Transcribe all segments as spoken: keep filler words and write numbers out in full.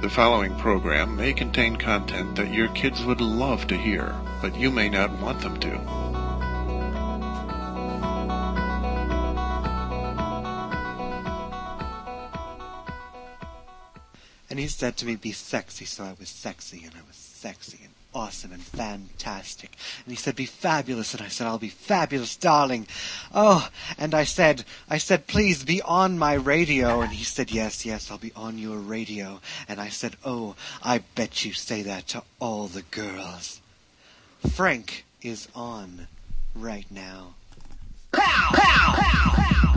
The following program may contain content that your kids would love to hear, but you may not want them to. And he said to me, be sexy, so I was sexy, and I was sexy and awesome and fantastic. And he said, be fabulous, and I said, I'll be fabulous, darling. Oh, and I said, I said, please be on my radio. And he said, yes, yes, I'll be on your radio. And I said, oh, I bet you say that to all the girls. Frank is on right now. Pow! Pow! Pow! Pow!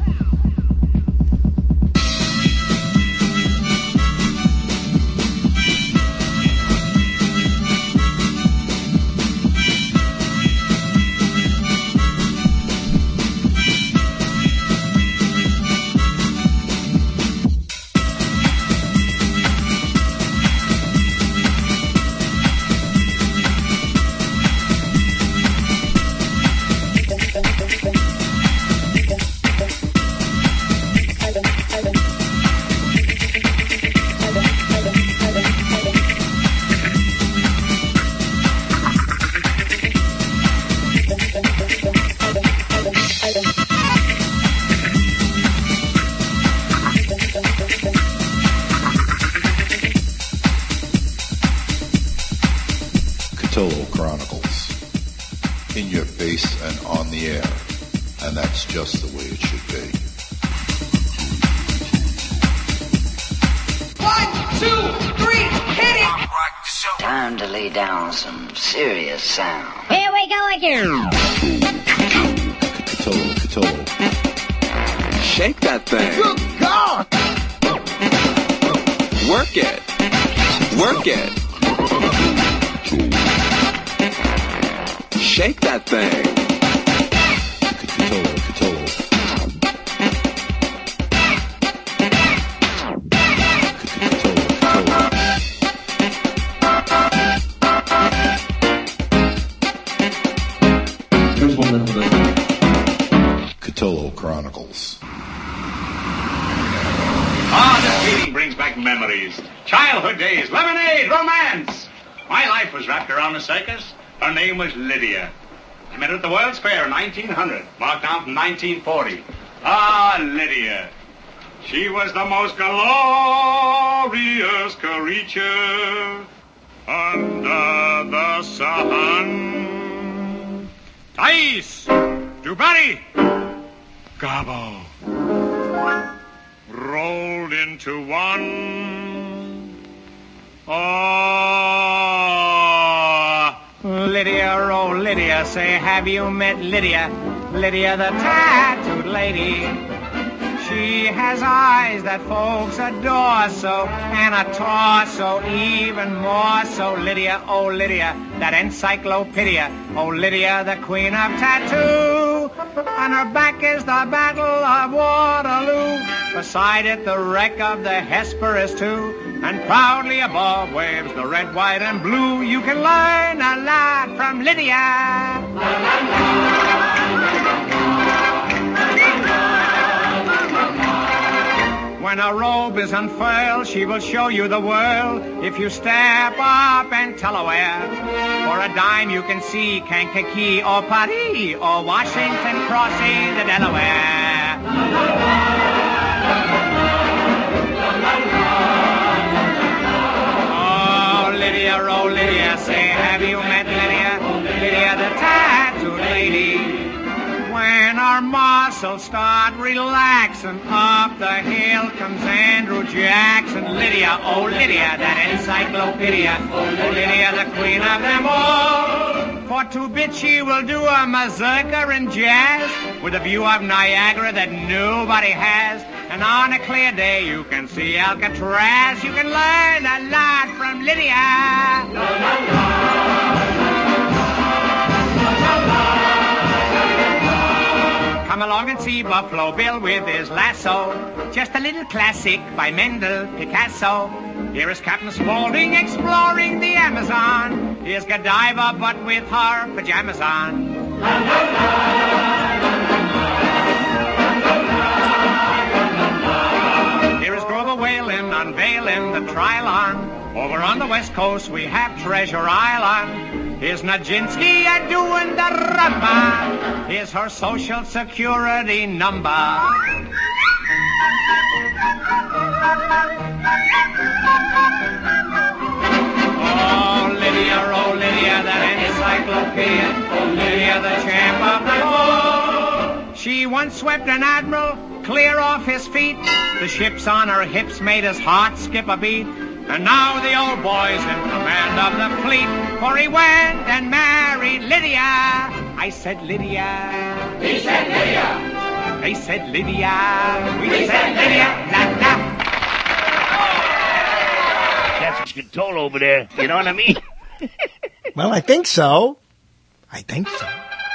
Just the way it should be. One, two, three, hit it! Time to lay down some serious sound. Here we go again. Catolo, Catolo. Shake that thing. Good God! Work it. Work it. Shake that thing. Catolo Chronicles. Ah, this meeting brings back memories. Childhood days, lemonade, romance. My life was wrapped around a circus. Her name was Lydia. I met her at the World's Fair in nineteen hundred, marked down from nineteen forty. Ah, Lydia. She was the most glorious creature under the sun. Thais, Dubarry, Gobbo, rolled into one. Oh, Lydia, oh Lydia, say, have you met Lydia? Lydia, the tattooed lady. She has eyes that folks adore so, and a torso even more so. Lydia, oh Lydia, that encyclopedia. Oh Lydia, the queen of tattoo. On her back is the Battle of Waterloo. Beside it, the wreck of the Hesperus too. And proudly above waves the red, white, and blue. You can learn a lot from Lydia. La, la, la. When a robe is unfurled, she will show you the world. If you step up and tell her where. For a dime you can see Kankakee or Paris or Washington crossing the Delaware. Oh, Lydia, oh, Lydia, say, have you met Lydia? Lydia, the tattooed lady. When our muscles start relaxing, up the hill comes Andrew Jackson. Lydia, oh Lydia, that encyclopedia. Oh Lydia, the queen of them all. For two bits she will do a mazurka and jazz with a view of Niagara that nobody has. And on a clear day you can see Alcatraz. You can learn a lot from Lydia. La, la, la. Come along and see Buffalo Bill with his lasso. Just a little classic by Mendel Picasso. Here is Captain Spaulding exploring the Amazon. Here's Godiva, but with her pajamas on. La, la, la, la, la, la, la, la. Here is Grover Whalen unveiling sail in the Trilon. Over on the west coast we have Treasure Island. Here's Nijinsky a doing the rumba. Here's her social security number. Oh, Lydia, oh, Lydia, that encyclopedia. Oh, Lydia, the champ of the world. She once swept an admiral clear off his feet. The ships on her hips made his heart skip a beat. And now the old boy's in command of the fleet. For he went and married Lydia. I said Lydia. He said Lydia. They said Lydia. We said Lydia. La, la. That's control over there. You know what I mean? Well, I think so. I think so.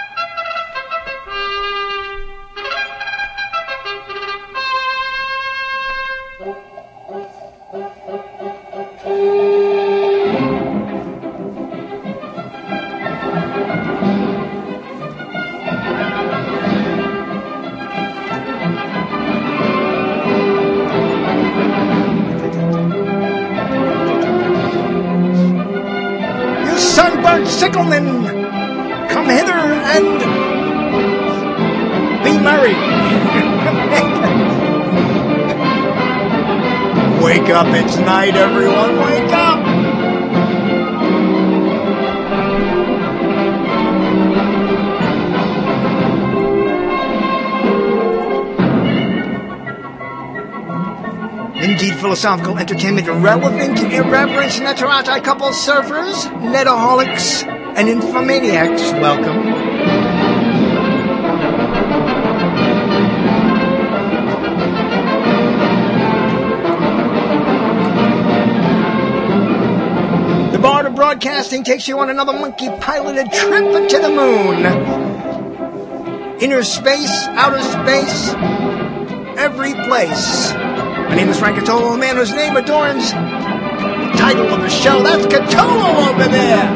Sunburnt sickleman, come hither and be merry. Wake up, it's night, everyone, wake up. Indeed, philosophical entertainment, relevant irreverence, Netarati couple surfers, netaholics, and infomaniacs, welcome. The Bard of Broadcasting takes you on another monkey-piloted trip to the moon. Inner space, outer space, every place. My name is Frank Catolo, a man whose name adorns the title of the show. That's Catolo over there.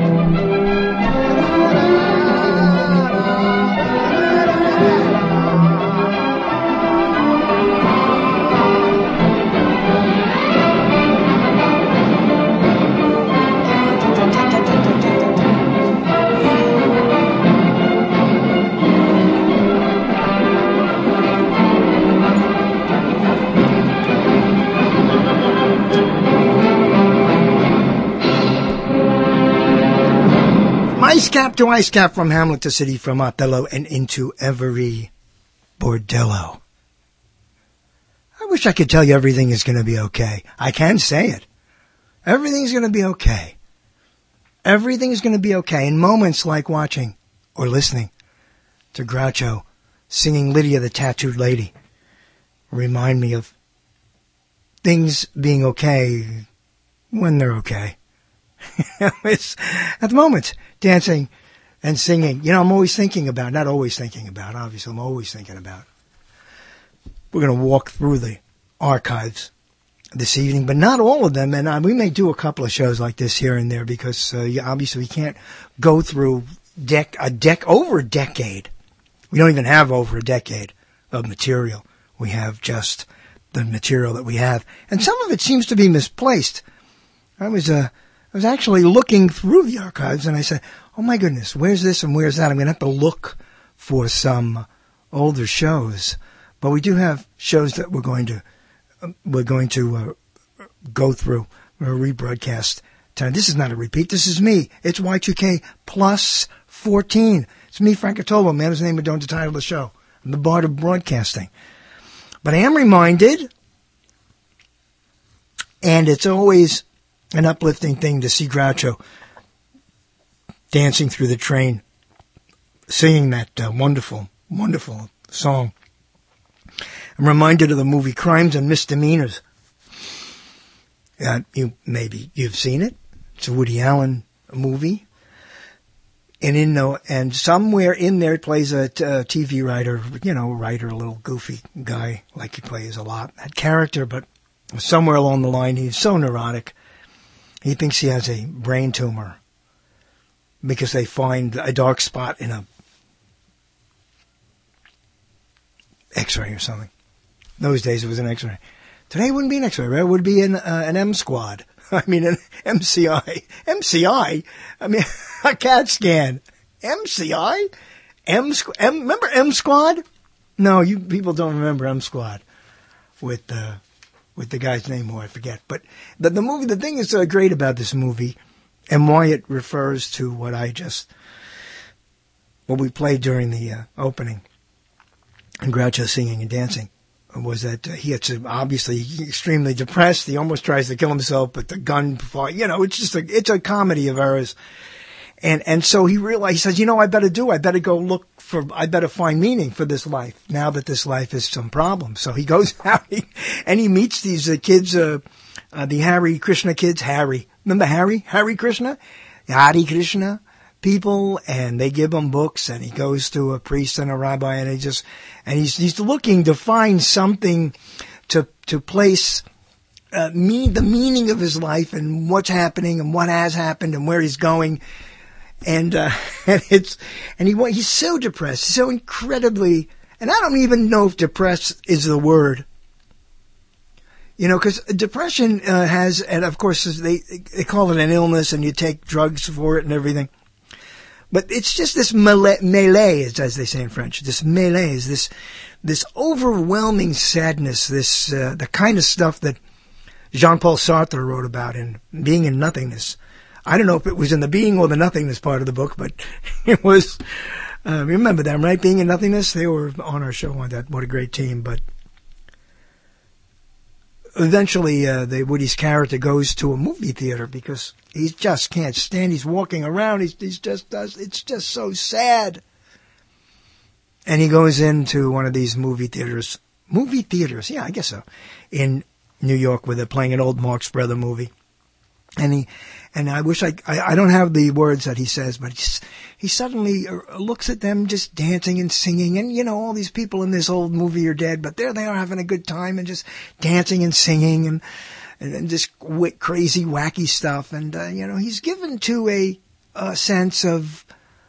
Ice cap to ice cap, from Hamlet to City, from Othello and into every bordello. I wish I could tell you everything is going to be okay. I can say it. Everything's going to be okay. Everything is going to be okay. In moments like watching or listening to Groucho singing Lydia the Tattooed Lady remind me of things being okay when they're okay. It's, at the moment, dancing and singing. You know, I'm always thinking about, not always thinking about, obviously I'm always thinking about. We're going to walk through the archives this evening, but not all of them. And uh, we may do a couple of shows like this here and there because uh, yeah, obviously we can't go through dec- a dec- over a decade. We don't even have over a decade of material. We have just the material that we have. And some of it seems to be misplaced. I was, uh, I was actually looking through the archives, and I said, oh my goodness, where's this and where's that? I'm going to have to look for some older shows. But we do have shows that we're going to uh, we're going to uh, go through, a rebroadcast time. This is not a repeat. This is me. It's Y two K plus fourteen. It's me, Frank Catolo, man whose name we don't title the show. I'm the Bard of Broadcasting. But I am reminded, and it's always an uplifting thing to see Groucho dancing through the train, singing that uh, wonderful, wonderful song. I'm reminded of the movie Crimes and Misdemeanors. Uh, you maybe you've seen it. It's a Woody Allen movie, and in the, and somewhere in there plays a, t- a T V writer, you know, writer, a little goofy guy like he plays a lot that character, but somewhere along the line he's so neurotic. He thinks he has a brain tumor because they find a dark spot in a X-ray or something. Those days it was an X-ray. Today wouldn't be an X-ray, right? It would be an, uh, an M squad. I mean, an M C I. M C I? I mean, a CAT scan. M C I? M, squ- M remember M squad? No, you people don't remember M squad with, uh, with the guy's name who I forget. But the, the movie, the thing that's uh, great about this movie and why it refers to what I just, what we played during the uh, opening and Groucho singing and dancing was that uh, he had to, obviously extremely depressed. He almost tries to kill himself, but the gun, you know, it's just a, it's a comedy of errors. And, and so he realized, he says, you know, I better do, I better go look for, I better find meaning for this life now that this life has some problems. So he goes out he, and he meets these uh, kids, uh, uh, the Hare Krishna kids, Harry. Remember Harry? Hare Krishna? Hare Krishna people, and they give him books, and he goes to a priest and a rabbi, and he just, and he's, he's looking to find something to, to place, uh, me, the meaning of his life and what's happening and what has happened and where he's going. And, uh, and it's, and he, he's so depressed, so incredibly, and I don't even know if depressed is the word. You know, because depression, uh, has, and of course they, they call it an illness and you take drugs for it and everything. But it's just this melee, melee, as they say in French, this malaise, this, this overwhelming sadness, this, uh, the kind of stuff that Jean-Paul Sartre wrote about in Being in Nothingness. I don't know if it was in the being or the nothingness part of the book, but it was, uh, remember them, right? Being in Nothingness? They were on our show on that. What a great team. But eventually, uh, the, Woody's character goes to a movie theater because he just can't stand. He's walking around. He's, he's just does. It's just so sad. And he goes into one of these movie theaters. Movie theaters, yeah, I guess so. In New York, where they're playing an old Marx Brother movie. And he, and I wish I, I, I don't have the words that he says, but he, he suddenly looks at them just dancing and singing. And, you know, all these people in this old movie are dead, but there they are having a good time and just dancing and singing and, and, and just w- crazy, wacky stuff. And, uh, you know, he's given to a, a sense of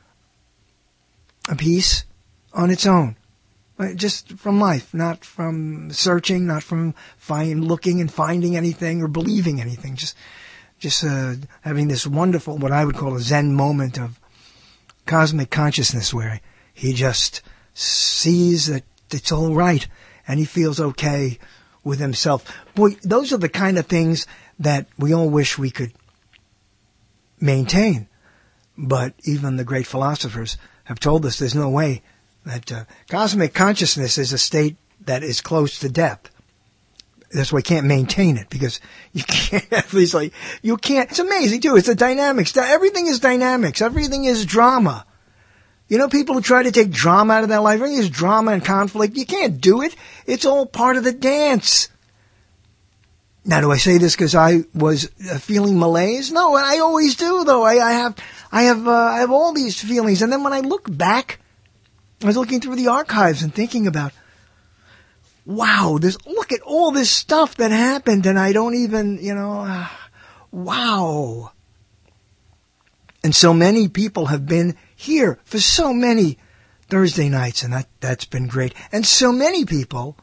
a peace on its own. Just from life, not from searching, not from find, looking and finding anything or believing anything. Just, just uh, having this wonderful, what I would call a Zen moment of cosmic consciousness where he just sees that it's all right and he feels okay with himself. Boy, those are the kind of things that we all wish we could maintain. But even the great philosophers have told us there's no way that uh, cosmic consciousness is a state that is close to death. That's why you can't maintain it, because you can't, at least like, you can't, it's amazing too, it's the dynamics. Everything is dynamics. Everything is drama. You know, people who try to take drama out of their life, everything is drama and conflict. You can't do it. It's all part of the dance. Now, do I say this because I was uh, feeling malaise? No, I always do, though. I, I have, I have, uh, I have all these feelings. And then when I look back, I was looking through the archives and thinking about, wow, this, look at all this stuff that happened and I don't even, you know, uh, wow. And so many people have been here for so many Thursday nights, and that, that's been great. And so many people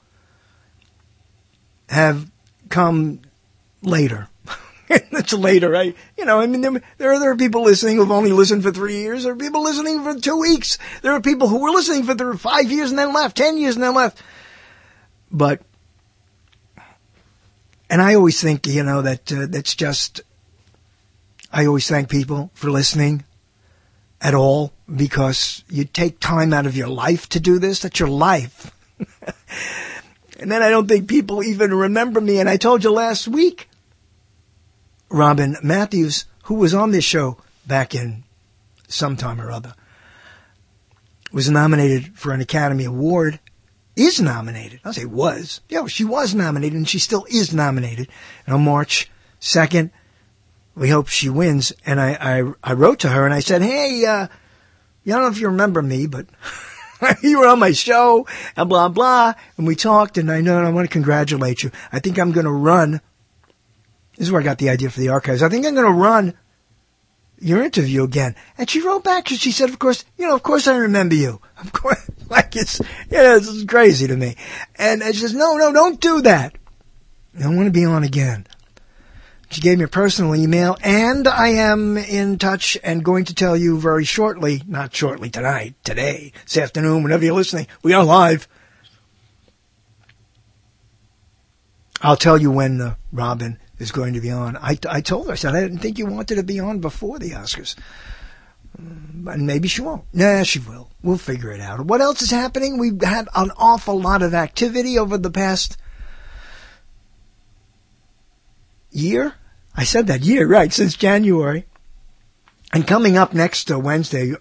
have come later. It's later, right? You know, I mean, there, there, are, there are people listening who've only listened for three years. There are people listening for two weeks. There are people who were listening for th- five years and then left, ten years and then left. But, and I always think, you know, that uh, that's just, I always thank people for listening at all, because you take time out of your life to do this. That's your life. And then I don't think people even remember me. And I told you last week, Robin Matthews, who was on this show back in some time or other, was nominated for an Academy Award, is nominated. I'll say was. Yeah, she was nominated, and she still is nominated. And on March second, we hope she wins. And I, I, I wrote to her and I said, hey, uh, I don't know if you remember me, but you were on my show and blah, blah. And we talked, and I know I want to congratulate you. I think I'm going to run. This is where I got the idea for the archives. I think I'm going to run your interview again. And she wrote back and she said, of course, you know, of course I remember you. Of course, like it's, you know, it's crazy to me. And she says, no, no, don't do that. I want to be on again. She gave me a personal email, and I am in touch and going to tell you very shortly, not shortly tonight, today, this afternoon, whenever you're listening, we are live. I'll tell you when uh, Robin is going to be on. I, I told her, I said, I didn't think you wanted to be on before the Oscars. Um, and maybe she won't. Nah, she will. We'll figure it out. What else is happening? We've had an awful lot of activity over the past year. I said that year, right, since January. And coming up next uh, Wednesday,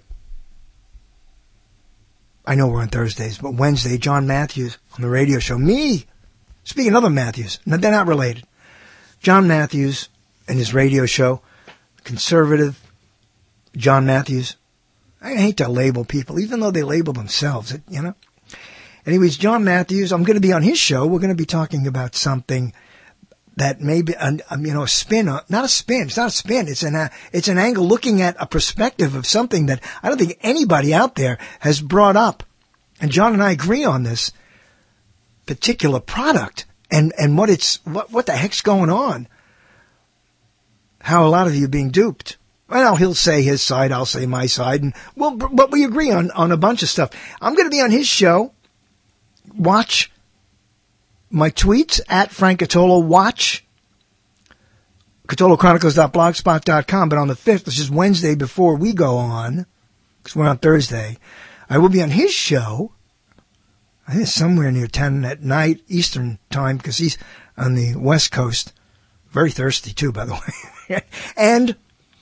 I know we're on Thursdays, but Wednesday, John Matthews on the radio show. Me, speaking of other Matthews, no, they're not related. John Matthews and his radio show, conservative John Matthews. I hate to label people, even though they label themselves, you know. Anyways, John Matthews, I'm going to be on his show. We're going to be talking about something that maybe, um, you know, a spin, uh, not a spin, it's not a spin, it's an, uh, it's an angle looking at a perspective of something that I don't think anybody out there has brought up. And John and I agree on this particular product and, and what it's, what, what the heck's going on. How a lot of you are being duped. Well, he'll say his side, I'll say my side, and well, but we agree on, on a bunch of stuff. I'm going to be on his show. Watch my tweets at Frank Catolo. Watch Catolo Chronicles dot blogspot dot com. But on the fifth, which is Wednesday before we go on, because we're on Thursday, I will be on his show. I think it's somewhere near ten at night Eastern time, because he's on the West Coast. Very thirsty too, by the way. and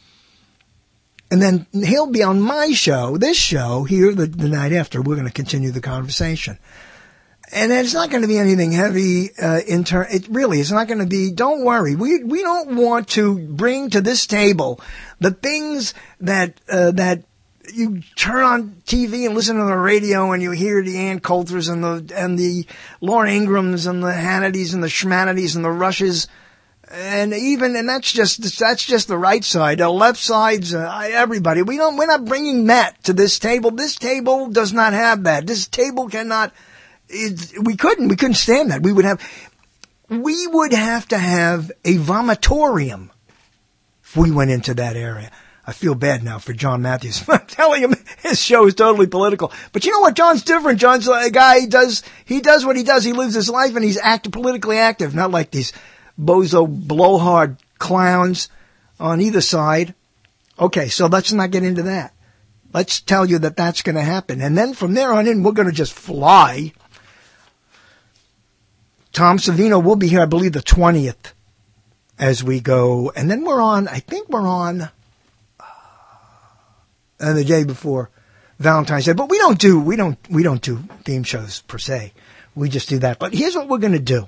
and then he'll be on my show, this show here the, the night after. We're going to continue the conversation. And it's not going to be anything heavy, uh, in turn. It really is not going to be, don't worry. We, we don't want to bring to this table the things that, uh, that you turn on T V and listen to the radio and you hear the Ann Coulters and the, and the Laura Ingrams and the Hannitys and the Schmannitys and the Rushes. And even, and that's just, that's just the right side. The left side's, uh, everybody. We don't, we're not bringing that to this table. This table does not have that. This table cannot, It, we couldn't, we couldn't stand that. We would have, we would have to have a vomitorium if we went into that area. I feel bad now for John Matthews. I'm telling him his show is totally political. But you know what? John's different. John's a guy, he does, he does what he does. He lives his life and he's act, politically active, not like these bozo blowhard clowns on either side. Okay, so let's not get into that. Let's tell you that that's going to happen. And then from there on in, we're going to just fly. Tom Savino will be here, I believe, the twentieth as we go. And then we're on, I think we're on uh, the day before Valentine's Day. But we don't do, we don't, we don't do theme shows per se. We just do that. But here's what we're going to do.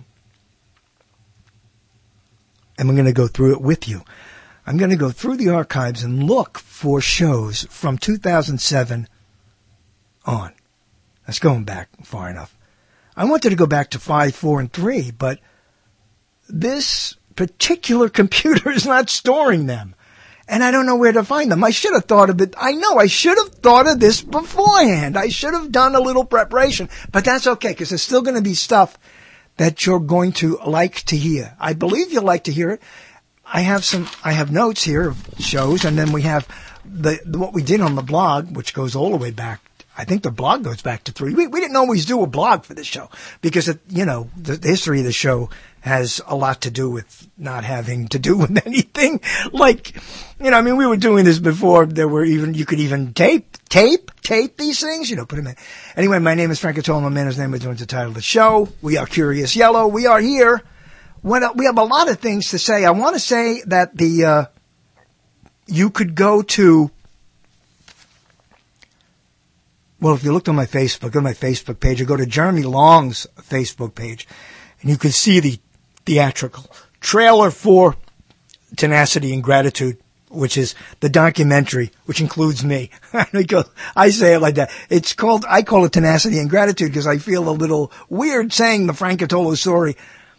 And we're going to go through it with you. I'm going to go through the archives and look for shows from two thousand seven on. That's going back far enough. I wanted to go back to five, four, and three, but this particular computer is not storing them. And I don't know where to find them. I should have thought of it. I know I should have thought of this beforehand. I should have done a little preparation, but that's okay because there's still going to be stuff that you're going to like to hear. I believe you'll like to hear it. I have some, I have notes here of shows, and then we have the, the what we did on the blog, which goes all the way back. I think the blog goes back to three. We, we didn't always do a blog for this show because, it, you know, the, the history of the show has a lot to do with not having to do with anything. Like, you know, I mean, we were doing this before there were even, you could even tape, tape, tape these things, you know, put them in. Anyway, my name is Frank Catolo. My man, his name is doing the title of the show. We are Curious Yellow. We are here. When, uh, we have a lot of things to say. I want to say that the, uh, you could go to, well, if you looked on my Facebook, on my Facebook page, or go to Jeremy Long's Facebook page, and you can see the theatrical trailer for Tenacity and Gratitude, which is the documentary, which includes me. I say it like that. It's called, I call it Tenacity and Gratitude because I feel a little weird saying the Frank Catolo story.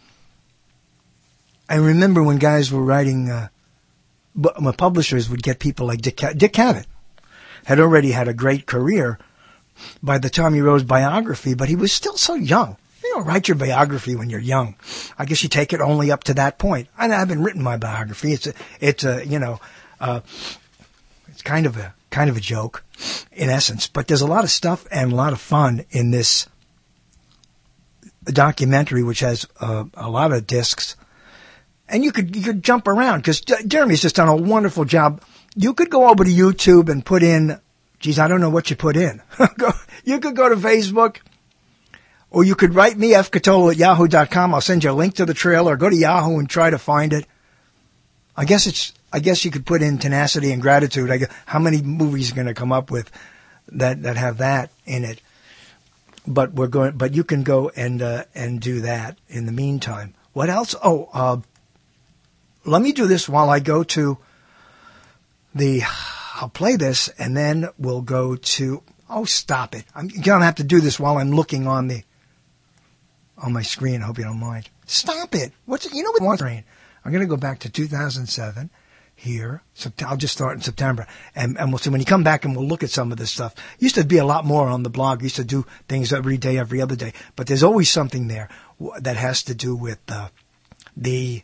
I remember when guys were writing, uh, my publishers would get people like Dick, Dick Cavett had already had a great career by the time he wrote his biography, but he was still so young. He you don't write your biography when you're young. I guess you take it only up to that point. I haven't written my biography. It's a, it's a, you know, uh, it's kind of a, kind of a joke in essence, but there's a lot of stuff and a lot of fun in this documentary, which has uh, a lot of discs. And you could, you could jump around because Jeremy's just done a wonderful job. You could go over to YouTube and put in, geez, I don't know what you put in. You could go to Facebook. Or you could write me, f catolo at yahoo dot com. I'll send you a link to the trailer. Or go to Yahoo and try to find it. I guess it's, I guess you could put in Tenacity and Gratitude. I guess, how many movies are going to come up with that, that have that in it? But we're going, but you can go and, uh, and do that in the meantime. What else? Oh, uh, let me do this while I go to the, I'll play this and then we'll go to, oh, stop it. I'm going to have to do this while I'm looking on the, on my screen. I hope you don't mind. Stop it. What's it? You know what one screen? I'm going to go back to two thousand seven here. So I'll just start in September and, and we'll see when you come back and we'll look at some of this stuff. Used to be a lot more on the blog. Used to do things every day, every other day, but there's always something there that has to do with uh, the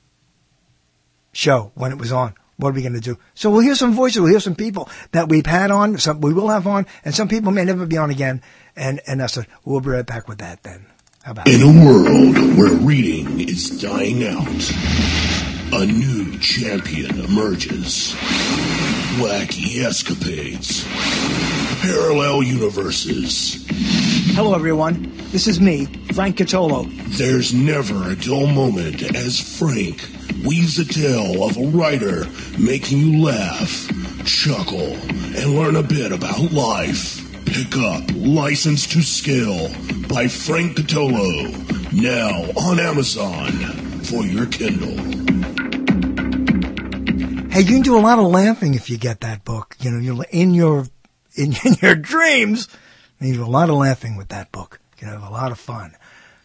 show when it was on. What are we going to do? So we'll hear some voices. We'll hear some people that we've had on, some we will have on, and some people may never be on again. And, and that's it. We'll be right back with that then. How about In a world where reading is dying out, a new champion emerges. Wacky escapades. Parallel universes. Hello, everyone. This is me, Frank Catolo. There's never a dull moment as Frank weaves a tale of a writer making you laugh, chuckle, and learn a bit about life. Pick up License to Skill by Frank Catolo, now on Amazon for your Kindle. Hey, you can do a lot of laughing if you get that book. You know, you're in your in, in your dreams, and you do a lot of laughing with that book. You know, have a lot of fun.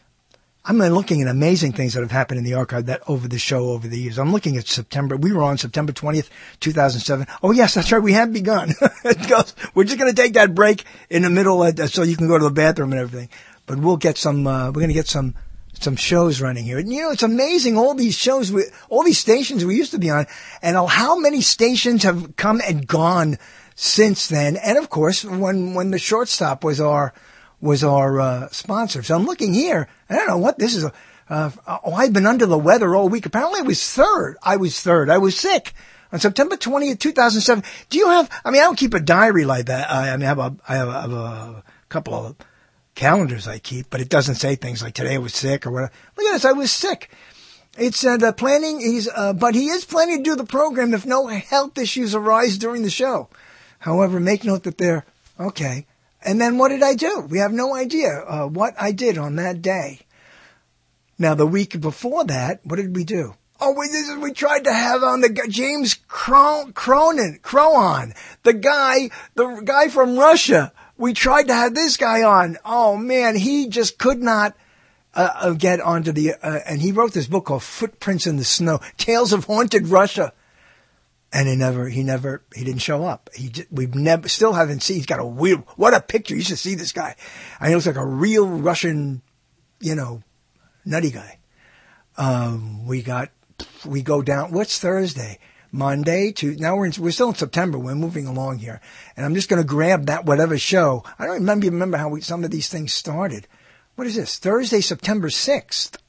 I'm looking at amazing things that have happened in the archive that over the show over the years. I'm looking at September. We were on September twentieth, two thousand seven. Oh, yes, that's right. We have begun. It goes, we're just going to take that break in the middle uh, so you can go to the bathroom and everything. But we'll get some, uh, we're going to get some, some shows running here. And, you know, it's amazing all these shows, we, all these stations we used to be on, and how many stations have come and gone since then. And, of course, when, when the Shortstop was our, was our uh, sponsor. So I'm looking here. I don't know what this is. Uh, oh, I've been under the weather all week. Apparently I was third. I was third. I was sick on September twentieth, two thousand seven. Do you have, I mean, I don't keep a diary like that. I, I mean, I have a, I have a, I have a couple of calendars I keep, but it doesn't say things like today I was sick or whatever. Look at this. I was sick. It said uh, planning, he's, uh, but he is planning to do the program if no health issues arise during the show. However, make note that they're, okay. And then what did I do? We have no idea uh, what I did on that day. Now, the week before that, what did we do? Oh, we, this is, we tried to have on the guy, James Cron, Cronin, Crowan, the guy, the guy from Russia. We tried to have this guy on. Oh, man, he just could not uh, uh, get onto the, uh, and he wrote this book called Footprints in the Snow, Tales of Haunted Russia. And he never, he never, he didn't show up. He, just, we've never, still haven't seen, he's got a weird, what a picture. You should see this guy. I mean, he looks like a real Russian, you know, nutty guy. Um, we got, we go down, what's Thursday? Monday to, now we're in, we're still in September. We're moving along here. And I'm just going to grab that whatever show. I don't remember, remember how we, some of these things started. What is this? Thursday, September sixth.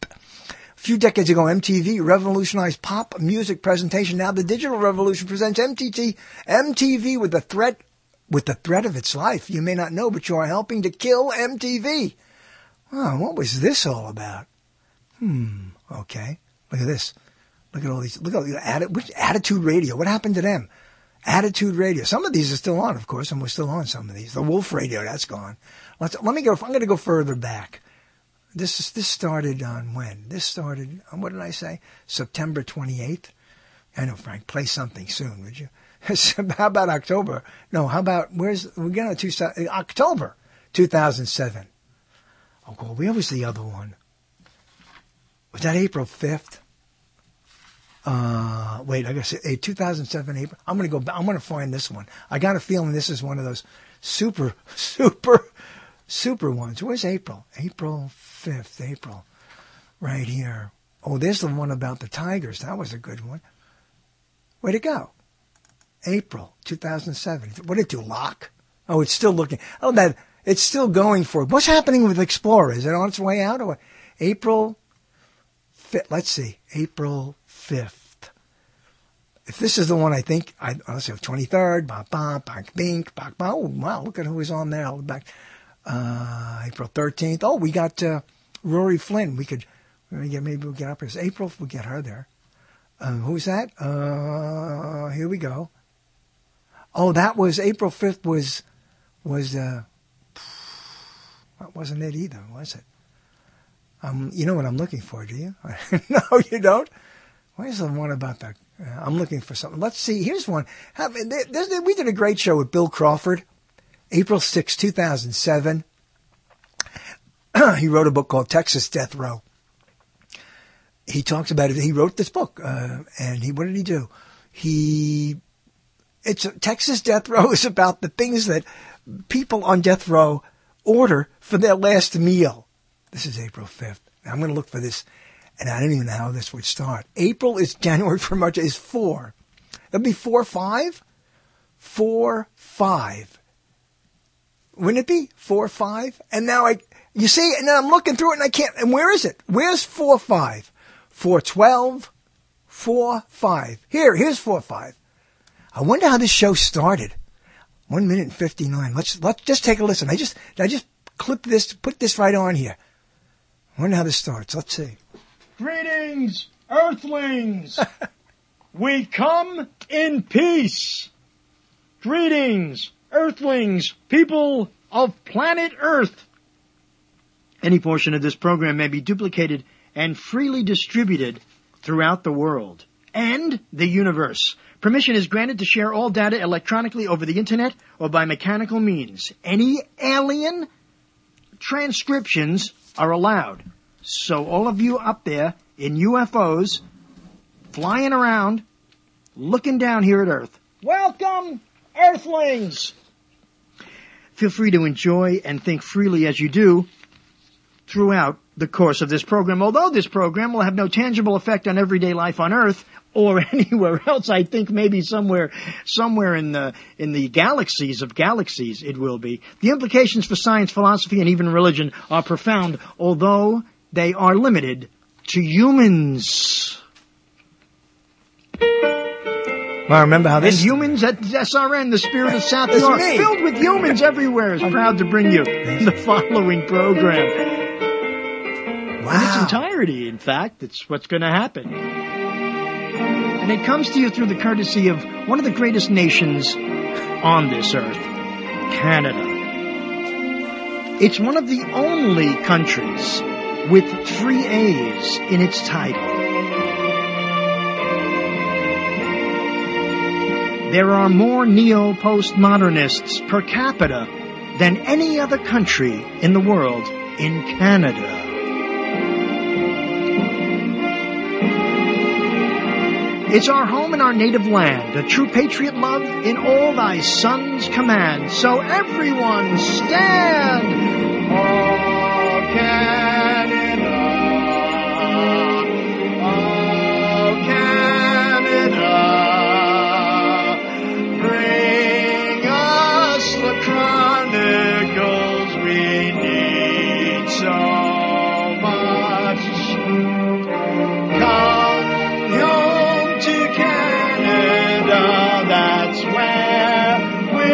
A few decades ago, M T V revolutionized pop music presentation. Now the digital revolution presents M T V, M T V with the threat, with the threat of its life. You may not know, but you are helping to kill M T V. Oh, what was this all about? Hmm. Okay. Look at this. Look at all these. Look at all the atti- which Attitude Radio. What happened to them? Attitude Radio. Some of these are still on, of course, and we're still on some of these. The Wolf Radio, that's gone. Let's, let me go. I'm going to go further back. This is, this started on when? This started on, what did I say? September twenty-eighth? I know, Frank, play something soon, would you? How about October? No, how about, where's, we're going to, October two thousand seven. Oh, well, where was the other one? Was that April fifth? Uh, wait, I got to say, two thousand seven April. I'm going to go back. I'm going to find this one. I got a feeling this is one of those super, super super ones. Where's April? April fifth, April. Right here. Oh, there's the one about the Tigers. That was a good one. Where'd it go? April two thousand seven. What did it do, lock? Oh, it's still looking. Oh, that it's still going for it. What's happening with Explorer? Is it on its way out? Or what? April fifth. Let's see. April fifth. If this is the one, I think, I, let's see, twenty-third, ba ba ba bink, ba ba. Oh, wow, look at who was on there. I'll look back. Uh, April thirteenth. Oh, we got uh, Rory Flynn. We could, maybe, get, maybe we'll get up here. It's April, we'll get her there. Uh, who's that? Uh, here we go. Oh, that was, April fifth was, was, uh, that wasn't it either, was it? Um, you know what I'm looking for, do you? No, you don't? Where's the one about the, uh, I'm looking for something. Let's see, here's one. Have, there's, we did a great show with Bill Crawford, April sixth, two thousand seven. He wrote a book called Texas Death Row. He talks about it. He wrote this book, uh, and he, what did he do? He, it's, Texas Death Row is about the things that people on death row order for their last meal. This is April fifth. Now, I'm going to look for this, and I don't even know how this would start. April is January for March is four. That'd be four, five? Four, five. Wouldn't it be? Four, five? And now I, you see, and then I'm looking through it and I can't, and where is it? Where's four, five? Four, twelve? Four, five. Here, here's four, five. I wonder how this show started. One minute and fifty-nine. Let's, let's just take a listen. I just, I just clip this, put this right on here. I wonder how this starts. Let's see. Greetings, Earthlings. We come in peace. Greetings, Earthlings, people of planet Earth. Any portion of this program may be duplicated and freely distributed throughout the world and the universe. Permission is granted to share all data electronically over the internet or by mechanical means. Any alien transcriptions are allowed. So all of you up there in U F Os, flying around, looking down here at Earth, welcome, Earthlings! Feel free to enjoy and think freely as you do throughout the course of this program. Although this program will have no tangible effect on everyday life on Earth or anywhere else, I think maybe somewhere, somewhere in the, in the galaxies of galaxies it will be. The implications for science, philosophy, and even religion are profound, although they are limited to humans. Well, remember how this... And humans at S R N, the spirit of South York, filled with humans everywhere, is proud to bring you the following program. Wow. In its entirety, in fact, it's what's going to happen. And it comes to you through the courtesy of one of the greatest nations on this earth, Canada. It's one of the only countries with three A's in its title. There are more neo-postmodernists per capita than any other country in the world in Canada. It's our home and our native land, a true patriot love in all thy sons' command. So everyone stand! Oh, Canada! Oh, Canada! Bring us the chronicles we need so much. Come home to Canada, that's where we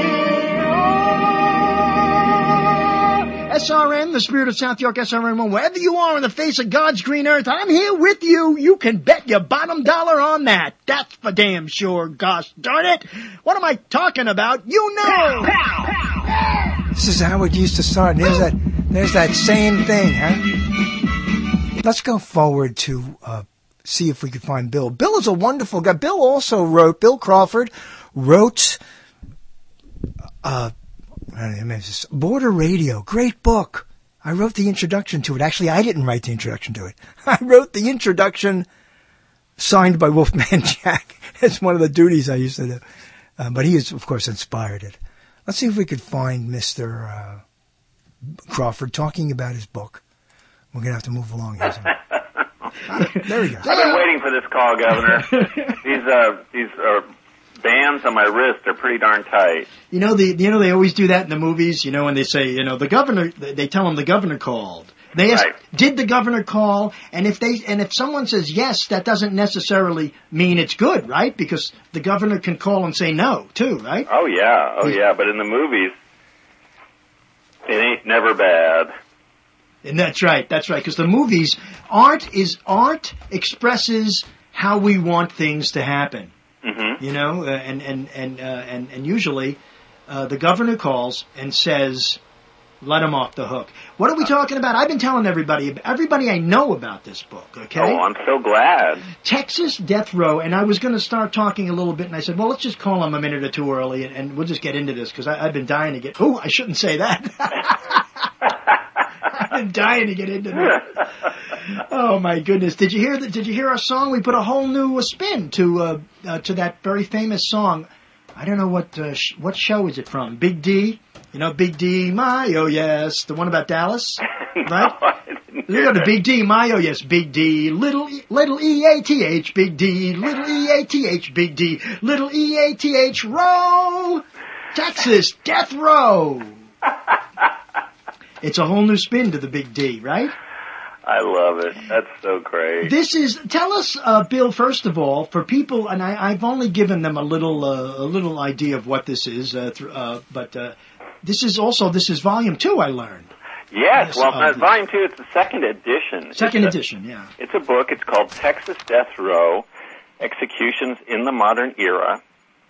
are. S R N, the spirit of South York, S R N one, wherever you are on the face of God's green earth, I'm here with you. You can bet your bottom dollar on that. That's for damn sure, gosh darn it. What am I talking about? You know. This is how it used to start. There's that, there's that same thing, huh? Let's go forward to uh, see if we can find Bill. Bill is a wonderful guy. Bill also wrote, Bill Crawford wrote uh, Border Radio. Great book. I wrote the introduction to it. Actually, I didn't write the introduction to it. I wrote the introduction signed by Wolfman Jack. It's one of the duties I used to do. Uh, but he has, of course, inspired it. Let's see if we could find Mister Uh, Crawford talking about his book. We're going to have to move along here. There we go. I've been waiting for this call, Governor. these uh, these uh, bands on my wrist are pretty darn tight. You know, the you know they always do that in the movies. You know, when they say, you know, the governor, they tell him the governor called. They ask, Right. did the governor call? And if they and if someone says yes, that doesn't necessarily mean it's good, right? Because the governor can call and say no, too, right? Oh yeah, oh yeah. But in the movies, it ain't never bad. And that's right, that's right. Because the movies, art is art expresses how we want things to happen. Mm-hmm. You know, uh, and and and uh, and and usually, uh, the governor calls and says, "Let him off the hook." What are we talking about? I've been telling everybody, everybody I know about this book. Okay. Oh, I'm so glad. Texas Death Row, and I was going to start talking a little bit, and I said, well, let's just call him a minute or two early, and, and we'll just get into this, because I've been dying to get... Oh, I shouldn't say that. I've been dying to get into this. Oh, my goodness. Did you hear that? Did you hear our song? We put a whole new uh, spin to uh, uh, to that very famous song. I don't know what uh, sh- what show is it from. Big D? You know, Big D, my, oh yes, the one about Dallas, right? You got the Big D, my, oh yes, Big D, little, e, little E A T H, Big D, little E A T H, Big D, little E A T H, row, Texas, Death Row. It's a whole new spin to the Big D, right? I love it. That's so great. This is, tell us, uh, Bill, first of all, for people, and I, I've only given them a little, uh, a little idea of what this is, uh, th- uh, but, uh, this is also, this is volume two, I learned. Yes, Yes, well, uh, uh, volume two, it's the second edition. Second It's a- edition, yeah. It's a book. It's called Texas Death Row, Executions in the Modern Era.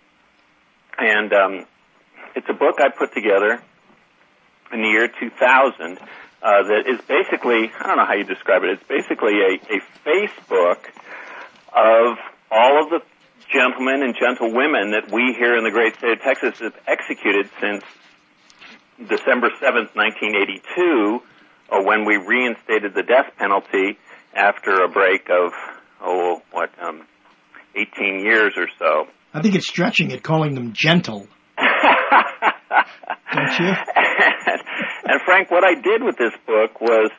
And um, it's a book I put together in the year two thousand uh, that is basically, I don't know how you describe it, it's basically a, a Facebook of all of the gentlemen and gentlewomen that we here in the great state of Texas have executed since December seventh, nineteen eighty-two, uh, when we reinstated the death penalty after a break of, oh, what, um, eighteen years or so. I think it's stretching it, calling them gentle. Don't you? and, and Frank, what I did with this book was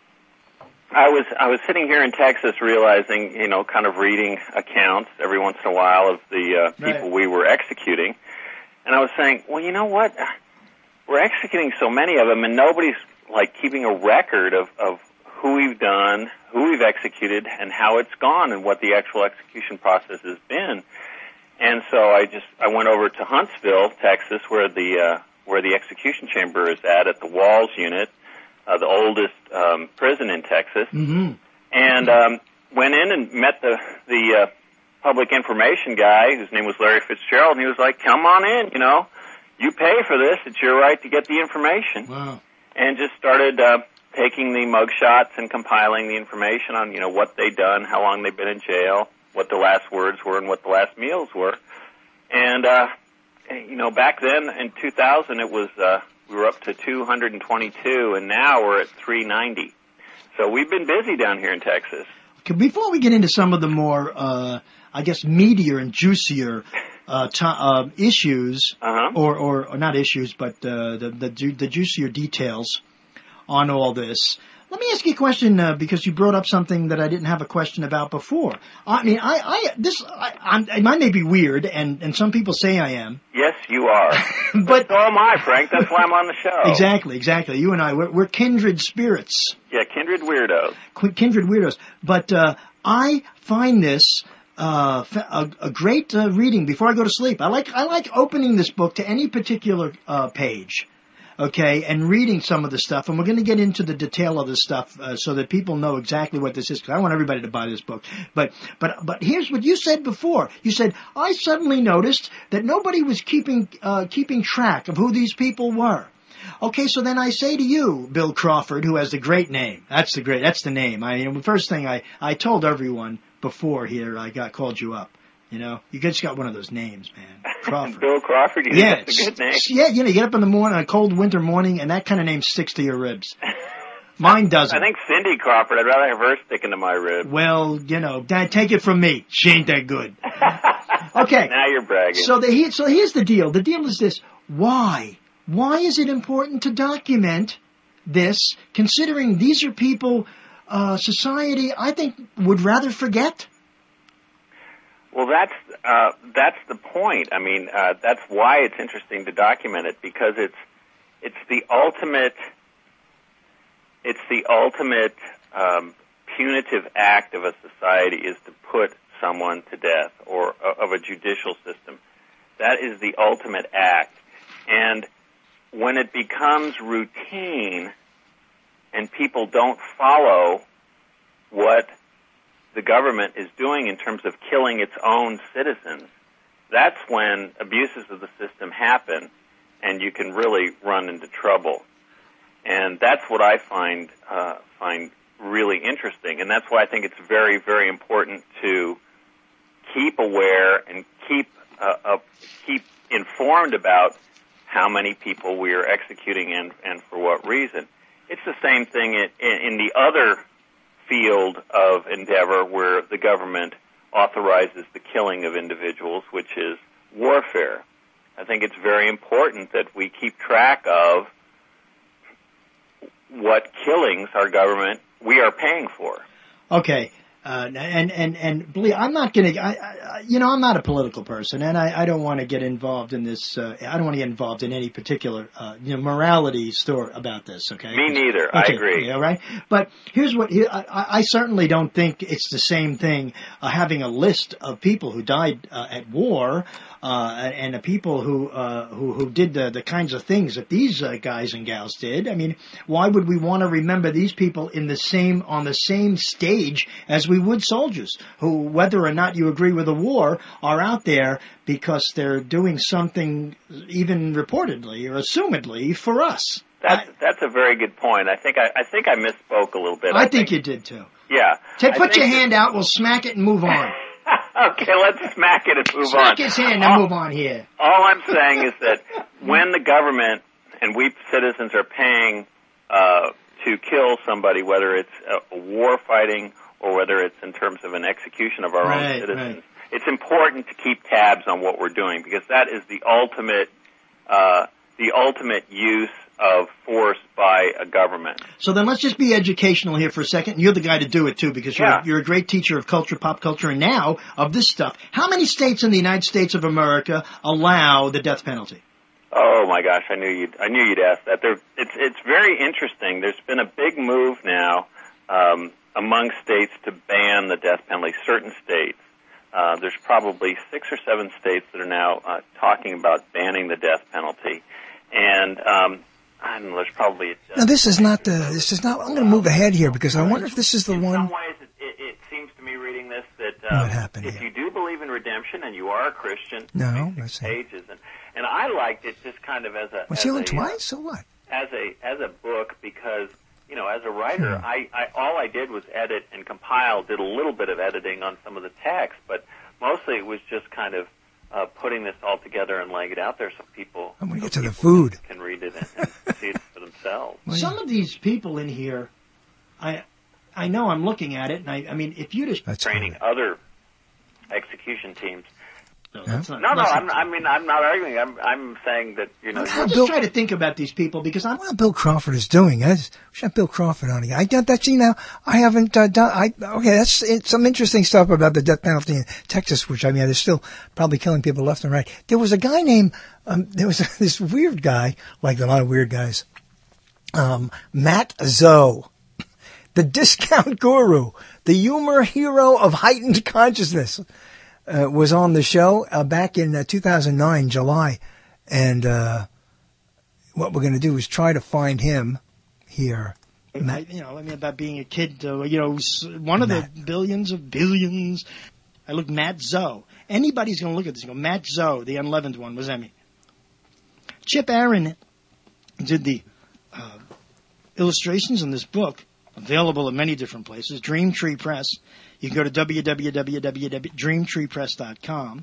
I was I was sitting here in Texas realizing, you know, kind of reading accounts every once in a while of the uh, people Right. we were executing. And I was saying, well, you know what? We're executing so many of them, and nobody's, like, keeping a record of, of who we've done, who we've executed, and how it's gone, and what the actual execution process has been. And so I just I went over to Huntsville, Texas, where the uh, where the execution chamber is at, at the Walls Unit, uh, the oldest um, prison in Texas, Mm-hmm. and um, went in and met the the uh, public information guy, whose name was Larry Fitzgerald, and he was like, "Come on in, you know, you pay for this; it's your right to get the information." Wow. And just started uh, taking the mugshots and compiling the information on, you know, what they'd done, how long they'd been in jail, what the last words were, and what the last meals were. And, uh, you know, back then in two thousand, it was, uh, we were up to two hundred twenty-two, and now we're at three ninety. So we've been busy down here in Texas. Okay, before we get into some of the more, uh, I guess, meatier and juicier uh, to, uh, issues, Uh-huh. or, or, or not issues, but uh, the, the ju- the juicier details on all this, let me ask you a question, uh, because you brought up something that I didn't have a question about before. I mean, I, I this, I, I'm, I might be weird, and, and some people say I am. Yes, you are. But- but so am I, Frank. That's why I'm on the show. Exactly, exactly. You and I, we're, we're kindred spirits. Yeah, kindred weirdos. Qu- kindred weirdos. But uh, I find this uh, fa- a, a great uh, reading before I go to sleep. I like I like opening this book to any particular uh, page, okay, and reading some of the stuff. And we're going to get into the detail of this stuff uh, so that people know exactly what this is, because I want everybody to buy this book. But but but here's what you said before. You said, I suddenly noticed that nobody was keeping uh, keeping track of who these people were. Okay, so then I say to you, Bill Crawford, who has the great name. That's the great, that's the name. I mean, the first thing I, I told everyone before here, I got called you up. You know, you just got one of those names, man. Crawford. Bill Crawford, you Yeah, think that's a good name? Yeah, you know, you get up in the morning, on a cold winter morning, and that kind of name sticks to your ribs. Mine doesn't. I think Cindy Crawford, I'd rather have her sticking to my rib. Well, you know, Dad, take it from me. She ain't that good. Okay. Now you're bragging. So, the, he, so here's the deal. The deal is this. Why? Why is it important to document this, considering these are people uh, society, I think, would rather forget? Well, that's uh, that's the point. I mean, uh, that's why it's interesting to document it, because it's it's the ultimate it's the ultimate um, punitive act of a society is to put someone to death, or uh, of a judicial system. That is the ultimate act, and when it becomes routine and people don't follow what the government is doing in terms of killing its own citizens, that's when abuses of the system happen and you can really run into trouble. And that's what I find uh, find really interesting, and that's why I think it's very, very important to keep aware and keep uh, uh, keep informed about how many people we are executing and, and for what reason. It's the same thing in, in the other field of endeavor where the government authorizes the killing of individuals, which is warfare. I think it's very important that we keep track of what killings our government, we are paying for. Okay. Uh, and, and, and believe, I'm not going to, you know, I'm not a political person, and I, I don't want to get involved in this, uh, I don't want to get involved in any particular, uh, you know, morality story about this, okay? Me neither, okay, I agree. Yeah, right? But here's what, I, I certainly don't think it's the same thing, uh, having a list of people who died, uh, at war, uh, and the people who, uh, who, who did the, the kinds of things that these, uh, guys and gals did. I mean, why would we want to remember these people in the same, on the same stage as we would soldiers who, whether or not you agree with the war, are out there because they're doing something even reportedly or assumedly for us? That's, I, that's a very good point. I think I, I think I misspoke a little bit. I, I think, think you did too. Yeah. Take, put your that, hand out, we'll smack it and move on. Okay, let's smack it and move smack on. Smack his hand and all, move on here. All I'm saying is that when the government and we citizens are paying uh, to kill somebody, whether it's a, a war fighting or whether it's in terms of an execution of our right, own citizens, right. It's important to keep tabs on what we're doing, because that is the ultimate, uh, the ultimate use of force by a government. So then let's just be educational here for a second. You're the guy to do it too, because you're, yeah. you're a great teacher of culture, pop culture, and now of this stuff. How many states in the United States of America allow the death penalty? Oh my gosh, I knew you'd, I knew you'd ask that. There, it's, it's very interesting. There's been a big move now, um, among states to ban the death penalty, certain states. Uh, there's probably six or seven states that are now uh, talking about banning the death penalty. And um, I don't know, there's probably... A, now, this is not the... This is not... I'm going to move ahead here because I wonder if this is the in one... In some ways, it, it, it seems to me reading this that um, what happened if here? you do believe in redemption and you are a Christian... No, that's pages, and, and I liked it just kind of as a... Was he on twice? So what? As a, as a book, because... You know, as a writer, hmm. I, I all I did was edit and compile, did a little bit of editing on some of the text, but mostly it was just kind of uh, putting this all together and laying it out there so people, I'm gonna so get to the people food. Can, can read it and, and see it for themselves. Well, some yeah. of these people in here, I I know I'm looking at it, and I, I mean, if you just That's training funny. Other execution teams. No, that's not, no, no that's I'm, I mean, I'm not arguing. I'm, I'm saying that, you know... I'm just trying to think about these people because I'm... What Bill Crawford is doing. I just wish I had Bill Crawford on here. I got that, see, now, I haven't uh, done... I Okay, that's it's some interesting stuff about the death penalty in Texas, which, I mean, they're still probably killing people left and right. There was a guy named... Um, there was a, this weird guy, like a lot of weird guys, um, Matt Zoe, the discount guru, the humor hero of heightened consciousness. Uh, was on the show uh, back in uh, two thousand nine, July, and uh, what we're going to do is try to find him here. Matt, you know, I mean, about being a kid, uh, you know, one of Matt. the billions of billions. I look, Matt Zoe. Anybody's going to look at this and go, Matt Zoe, the unleavened one, was Emmy. Chip Aaron did the uh, illustrations in this book, available at many different places, Dream Tree Press. You can go to w w w dot dream tree press dot com.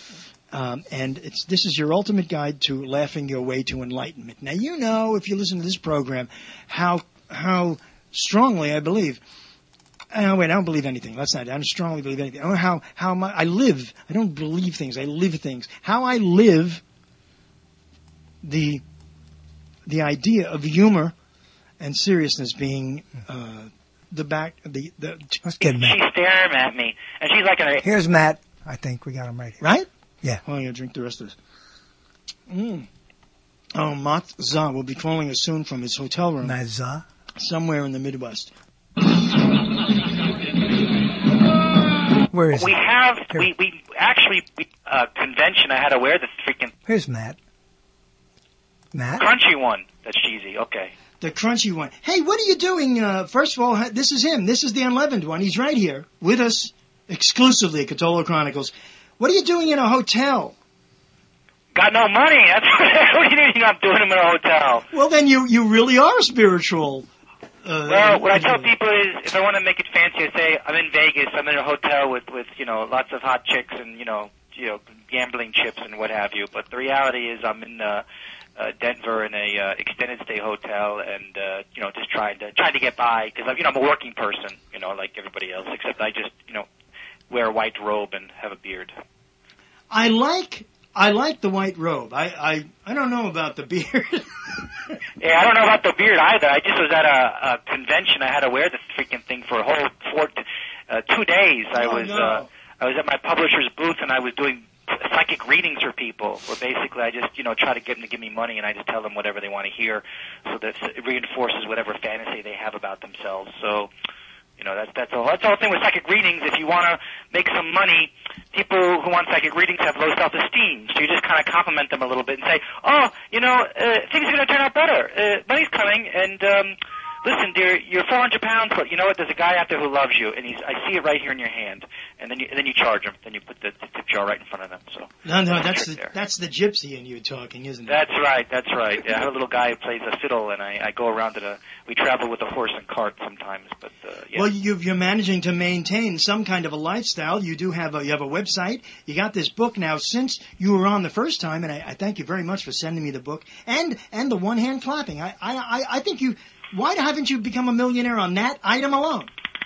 Um, and it's, this is your ultimate guide to laughing your way to enlightenment. Now, you know, if you listen to this program, how, how strongly I believe, oh, wait, I don't believe anything. That's not, I don't strongly believe anything. I don't know how, how my, I live. I don't believe things. I live things. How I live the, the idea of humor and seriousness being uh, the back, the, the... Let's get Matt. She's staring at me, and she's like... A, Here's Matt. I think we got him right here. Right? Yeah. Oh, I'm going to drink the rest of this. Mm. Oh, Mat Za will be calling us soon from his hotel room. Mat Za? Somewhere in the Midwest. Where is we it? have, Here. we, we actually, we, uh, convention, I had to wear the freaking... Here's Matt. Matt? Crunchy one. That's cheesy. Okay. The crunchy one. Hey, what are you doing? Uh, first of all, this is him. This is the unleavened one. He's right here with us exclusively at Cthulhu Chronicles. What are you doing in a hotel? Got no money. That's what do you think I'm doing in a hotel? Well, then you, you really are spiritual. Uh, well, what I tell people is, if I want to make it fancy, I say I'm in Vegas. I'm in a hotel with, with you know lots of hot chicks and you know you know gambling chips and what have you. But the reality is, I'm in uh, uh, Denver in a uh, extended stay hotel, and uh, you know just trying to trying to get by because you know I'm a working person, you know, like everybody else, except I just you know wear a white robe and have a beard. I like. I like the white robe. I, I, I don't know about the beard. Yeah, I don't know about the beard either. I just was at a, a convention. I had to wear this freaking thing for a whole four, uh, two days. I oh, was no. uh, I was at my publisher's booth and I was doing psychic readings for people. Where basically I just you know try to get them to give me money and I just tell them whatever they want to hear, so that it reinforces whatever fantasy they have about themselves. So. You know, that's, that's all, that's the whole thing with psychic readings. If you want to make some money, people who want psychic readings have low self-esteem. So you just kind of compliment them a little bit and say, oh, you know, uh, things are going to turn out better. Uh, money's coming, and, um, listen, dear, you're four hundred pounds, but you know what? There's a guy out there who loves you, and he's, I see it right here in your hand. And then you, and then you charge him. Then you put the, the tip jar right in front of them. So no, no, that's the, that's the gypsy in you talking, isn't it? That's right, that's right. Yeah, I have a little guy who plays a fiddle, and I, I go around to the, we travel with a horse and cart sometimes, but, uh, yeah. Well, you've, you're managing to maintain some kind of a lifestyle. You do have a, you have a website. You got this book now since you were on the first time, and I, I thank you very much for sending me the book and, and the one-hand clapping. I, I, I think you, why haven't you become a millionaire on that item alone?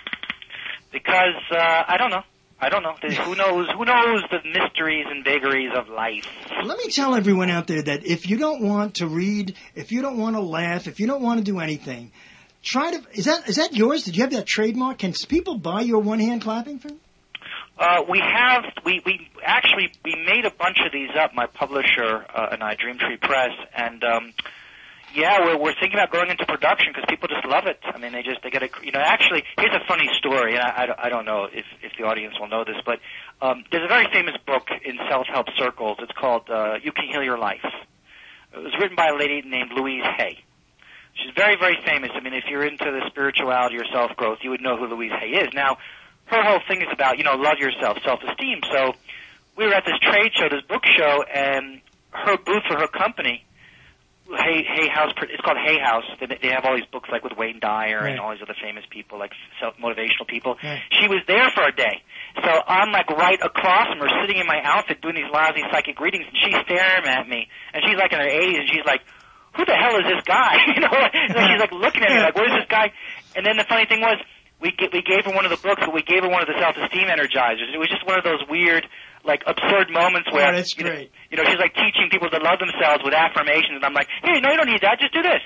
Because, uh, I don't know. I don't know. Who knows? Who knows the mysteries and vagaries of life? Let me tell everyone out there that if you don't want to read, if you don't want to laugh, if you don't want to do anything, try to. Is that is that yours? Did you have that trademark? Can people buy your one hand clapping thing? Uh, we have. We we actually we made a bunch of these up. My publisher uh, and I, Dreamtree Press, and. um Yeah, we're, we're thinking about going into production because people just love it. I mean, they just, they get a, you know, actually, here's a funny story, and I, I, I don't know if, if the audience will know this, but um, there's a very famous book in self-help circles. It's called uh, You Can Heal Your Life. It was written by a lady named Louise Hay. She's very, very famous. I mean, if you're into the spirituality or self-growth, you would know who Louise Hay is. Now, her whole thing is about, you know, love yourself, self-esteem. So we were at this trade show, this book show, and her booth for her company, Hay, Hay House, it's called Hay House. They, they have all these books like with Wayne Dyer right. and all these other famous people, like self-motivational people. Right. She was there for a day. So I'm like right across from her, sitting in my outfit doing these lousy psychic readings, and she's staring at me. And she's like in her eighties, and she's like, who the hell is this guy? you know, and she's like looking at me like, where's this guy? And then the funny thing was, we we gave her one of the books, but we gave her one of the self-esteem energizers. It was just one of those weird, like, absurd moments where, oh, that's you, great. Know, you know, she's like teaching people to love themselves with affirmations, and I'm like, hey, no, you don't need that, just do this.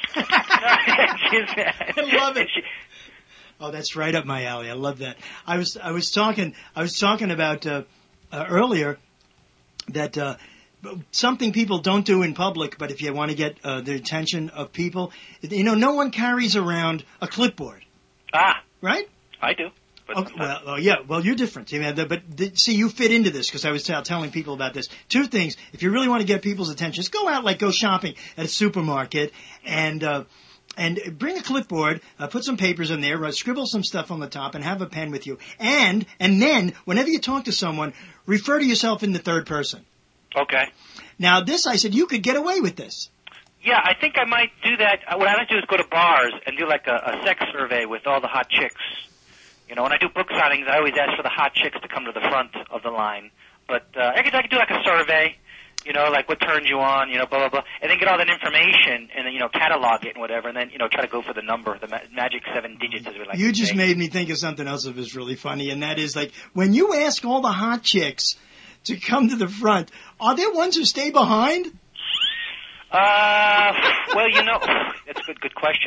I love it. She, oh, that's right up my alley. I love that. I was I was talking I was talking about uh, uh, earlier that uh, something people don't do in public, but if you want to get uh, the attention of people, you know, no one carries around a clipboard. Ah. Right? I do. Oh, well, oh, yeah. Well, you're different. I mean, the, but the, see, you fit into this because I was t- telling people about this. Two things: if you really want to get people's attention, just go out, like go shopping at a supermarket, and uh, and bring a clipboard, uh, put some papers in there, uh, scribble some stuff on the top, and have a pen with you. And and then, whenever you talk to someone, refer to yourself in the third person. Okay. Now, this, I said, you could get away with this. Yeah, I think I might do that. What I like to do is go to bars and do like a, a sex survey with all the hot chicks. You know, when I do book signings, I always ask for the hot chicks to come to the front of the line. But uh, I could I could do like a survey, you know, like what turns you on, you know, blah, blah, blah, and then get all that information and then, you know, catalog it and whatever, and then, you know, try to go for the number, the ma- magic seven digits, as we like You to just say. made me think of something else that was really funny, and that is, like, when you ask all the hot chicks to come to the front, are there ones who stay behind? Uh, well, you know, that's a good, good question.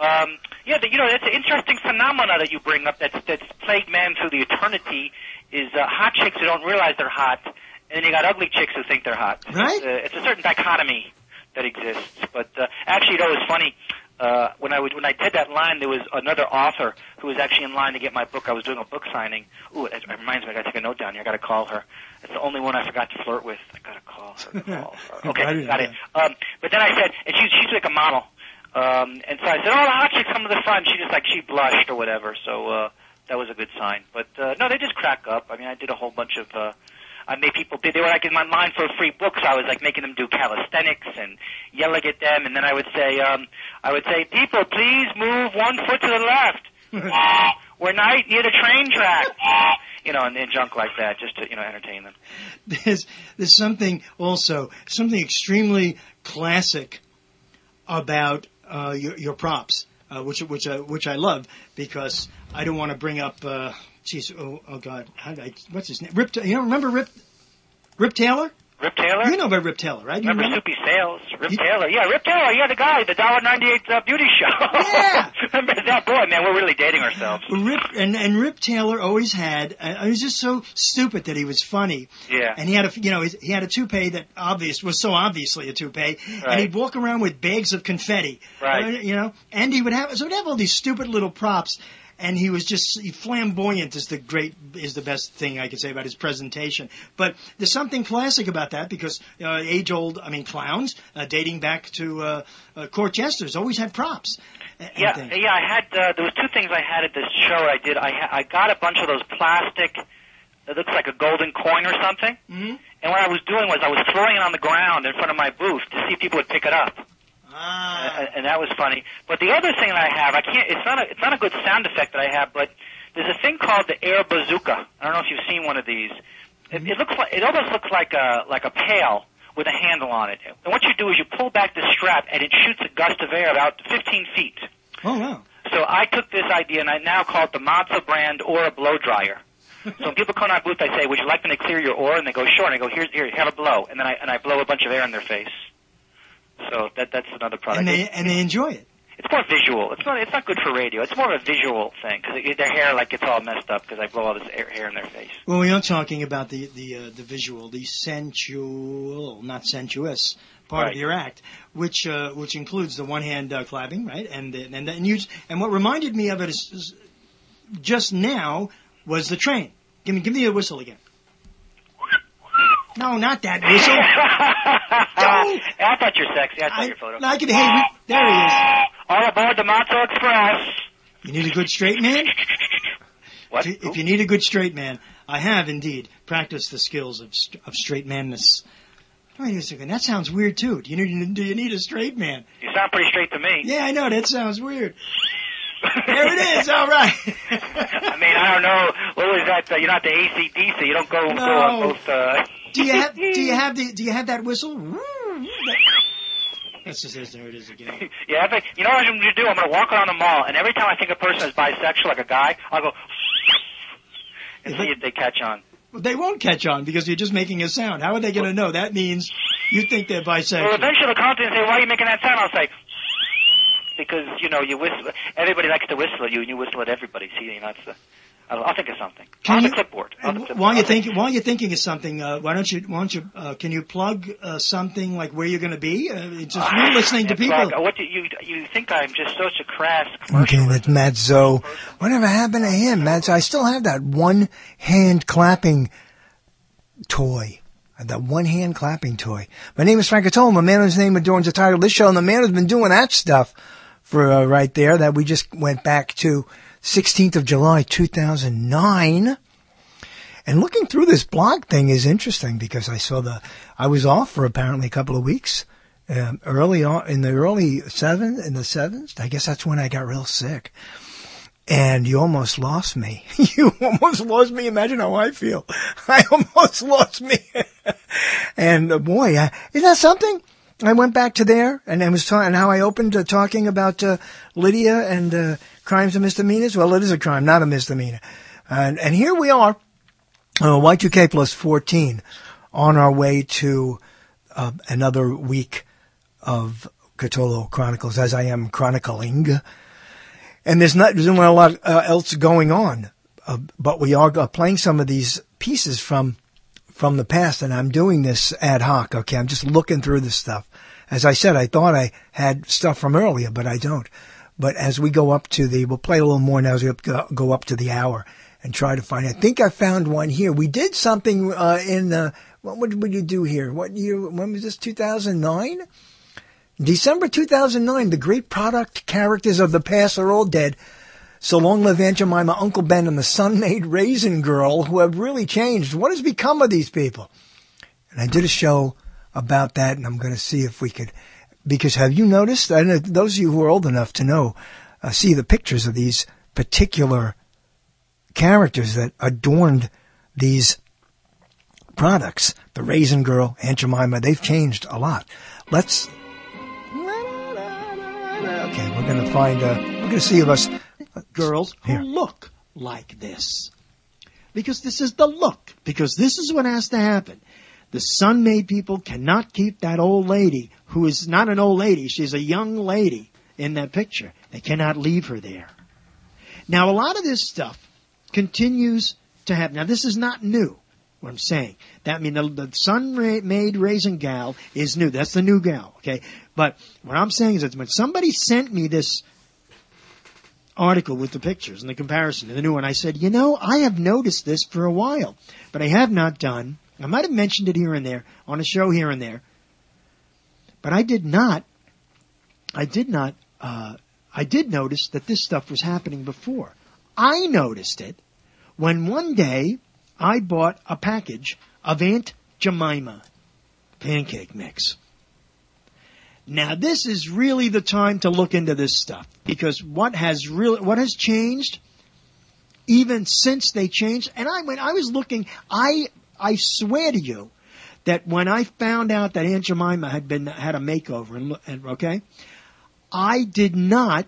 Um, yeah, the, you know, it's an interesting phenomena that you bring up that's, that's plagued man through the eternity is uh, hot chicks who don't realize they're hot, and then you got ugly chicks who think they're hot. Right. It's a, it's a certain dichotomy that exists. But uh, actually, you know, it was funny. Uh, when I would, when I did that line, there was another author who was actually in line to get my book. I was doing a book signing. Ooh, it, it reminds me, I got to take a note down here. I got to call her. It's the only one I forgot to flirt with. I got to call her. Call her. Okay, got it. Um, but then I said, and she's she's like a model. Um, and so I said, oh, the hot chicks come to the front. She just like she blushed or whatever. So uh, that was a good sign. But uh, no, they just crack up. I mean, I did a whole bunch of. Uh, I made people, they were like in my line for a free book, so I was like making them do calisthenics and yelling at them, and then I would say, um, I would say, people, please move one foot to the left. We're not near the train track. You know, and, and junk like that, just to, you know, entertain them. There's, there's something also, something extremely classic about, uh, your, your props, uh, which, which, uh, which I love, because I don't want to bring up, uh, Jeez, oh, oh God, How did I, what's his name? Rip, you know, remember Rip, Rip Taylor? Rip Taylor? You know about Rip Taylor, right? You remember, remember Soupy Sales? Rip you, Taylor, yeah, Rip Taylor, yeah, the guy, the one dollar ninety-eight uh, beauty show. Yeah! Remember that? Boy, man, we're really dating ourselves. Rip, and, and Rip Taylor always had, uh, he was just so stupid that he was funny. Yeah. And he had a, you know, he had a toupee that obvious, was so obviously a toupee, right. And he'd walk around with bags of confetti. Right. Uh, you know, and he would have, so he'd have all these stupid little props. And he was just flamboyant is the great is the best thing I could say about his presentation. But there's something classic about that because uh, age old I mean clowns uh, dating back to uh, uh, court jesters always had props. And yeah, things. yeah. I had uh, there was two things I had at this show. I did. I ha- I got a bunch of those plastic. It looks like a golden coin or something. Mm-hmm. And what I was doing was I was throwing it on the ground in front of my booth to see if people would pick it up. Ah. Uh, and that was funny. But the other thing that I have, I can't. It's not a. It's not a good sound effect that I have. But there's a thing called the air bazooka. I don't know if you've seen one of these. It, it looks like. It almost looks like a like a pail with a handle on it. And what you do is you pull back the strap, and it shoots a gust of air about fifteen feet. Oh wow! So I took this idea, and I now call it the Matzo brand Aura blow dryer. So when people come to my booth, I say, "Would you like me to clear your aura?" And they go, "Sure." And I go, "Here, here, have a blow." And then I and I blow a bunch of air in their face. So that that's another product. And they and they enjoy it. It's more visual. It's not it's not good for radio. It's more of a visual thing because their hair like gets all messed up because I blow all this air, hair in their face. Well, we are talking about the the uh, the visual, the sensual, not sensuous part right. of your act, which uh, which includes the one hand uh, clapping, right? And the, and and you and what reminded me of it is, is just now was the train. Give me give me a whistle again. No, not that whistle. I thought you're sexy. I saw I, your photo. Like it. Hey, we, there he is. All aboard the Matzo Express. You need a good straight man? What? If you, if you need a good straight man, I have indeed practiced the skills of of straight manness. Wait a second. That sounds weird too. Do you need do you need a straight man? You sound pretty straight to me. Yeah, I know. That sounds weird. There it is. All right. I mean, I don't know. What was that? Uh, you're not the A C D C. You don't go, no. go on both. Uh... Do you have? Do you have the? Do you have that whistle? That's just there. It is again. Yeah. Think, you know what I'm going to do? I'm going to walk around the mall, and every time I think a person is bisexual, like a guy, I'll go and see if they catch on. Well, they won't catch on because you're just making a sound. How are they going to know? That means you think they're bisexual. Well, eventually they'll come to me and say, "Why are you making that sound?" I'll say, because, you know, you whistle. Everybody likes to whistle at you, and you whistle at everybody. See, you know, it's the, I'll, I'll think of something. Can on you, the clipboard. On the clipboard. While you're thinking, while you're thinking of something, uh, why don't you, why don't you, uh, can you plug uh, something like where you're going to be? Uh, it's just uh, listening to people. Plug. What do you you think I'm just such a crass commercial? Okay, that's Matt Zoe. Whatever happened to him, Matt? I still have that one hand clapping toy. That one-hand clapping toy. My name is Frank Cotola. The man whose name adorns the title of this show, and the man who's been doing that stuff for uh, right there, that we just went back to sixteenth of July, two thousand nine. And looking through this blog thing is interesting because I saw the, I was off for apparently a couple of weeks, um, early on, in the early seven, in the sevens. I guess that's when I got real sick. And you almost lost me. You almost lost me. Imagine how I feel. I almost lost me. And uh, boy, uh, isn't that something? I went back to there and I was talking, and how I opened uh, talking about uh, Lydia and uh, crimes and misdemeanors. Well, it is a crime, not a misdemeanor. And, and here we are, uh, Y two K plus fourteen, on our way to uh, another week of Cthulhu Chronicles, as I am chronicling And there's not, there's not a lot uh, else going on. Uh, but we are uh, playing some of these pieces from, from the past, and I'm doing this ad hoc, okay? I'm just looking through this stuff. As I said, I thought I had stuff from earlier, but I don't. But as we go up to the, we'll play a little more now as we go up to the hour and try to find, I think I found one here. We did something, uh, in the, what would you do here? What year, when was this, two thousand nine? December two thousand nine, the great product characters of the past are all dead. So long live Aunt Jemima, Uncle Ben, and the Sun-Made Raisin Girl, who have really changed. What has become of these people? And I did a show about that, and I'm going to see if we could, because have you noticed, I don't know, those of you who are old enough to know, uh, see the pictures of these particular characters that adorned these products. The Raisin Girl, Aunt Jemima, they've changed a lot. Let's, okay, we're going to find, uh, we're going to see if us, girls who look like this. Because this is the look. Because this is what has to happen. The Sun-Made people cannot keep that old lady, who is not an old lady, she's a young lady in that picture. They cannot leave her there. Now, a lot of this stuff continues to happen. Now, this is not new, what I'm saying. That I mean, the, the Sun-Made Raisin Gal is new. That's the new gal, okay? But what I'm saying is that when somebody sent me this article with the pictures and the comparison to the new one, I said, you know, I have noticed this for a while, but I have not done, I might have mentioned it here and there, on a show here and there, but I did not, I did not, uh, I did notice that this stuff was happening before. I noticed it when one day I bought a package of Aunt Jemima pancake mix. Now, this is really the time to look into this stuff, because what has really, what has changed, even since they changed, and I when I was looking, I I swear to you that when I found out that Aunt Jemima had been had a makeover, and, and okay, I did not,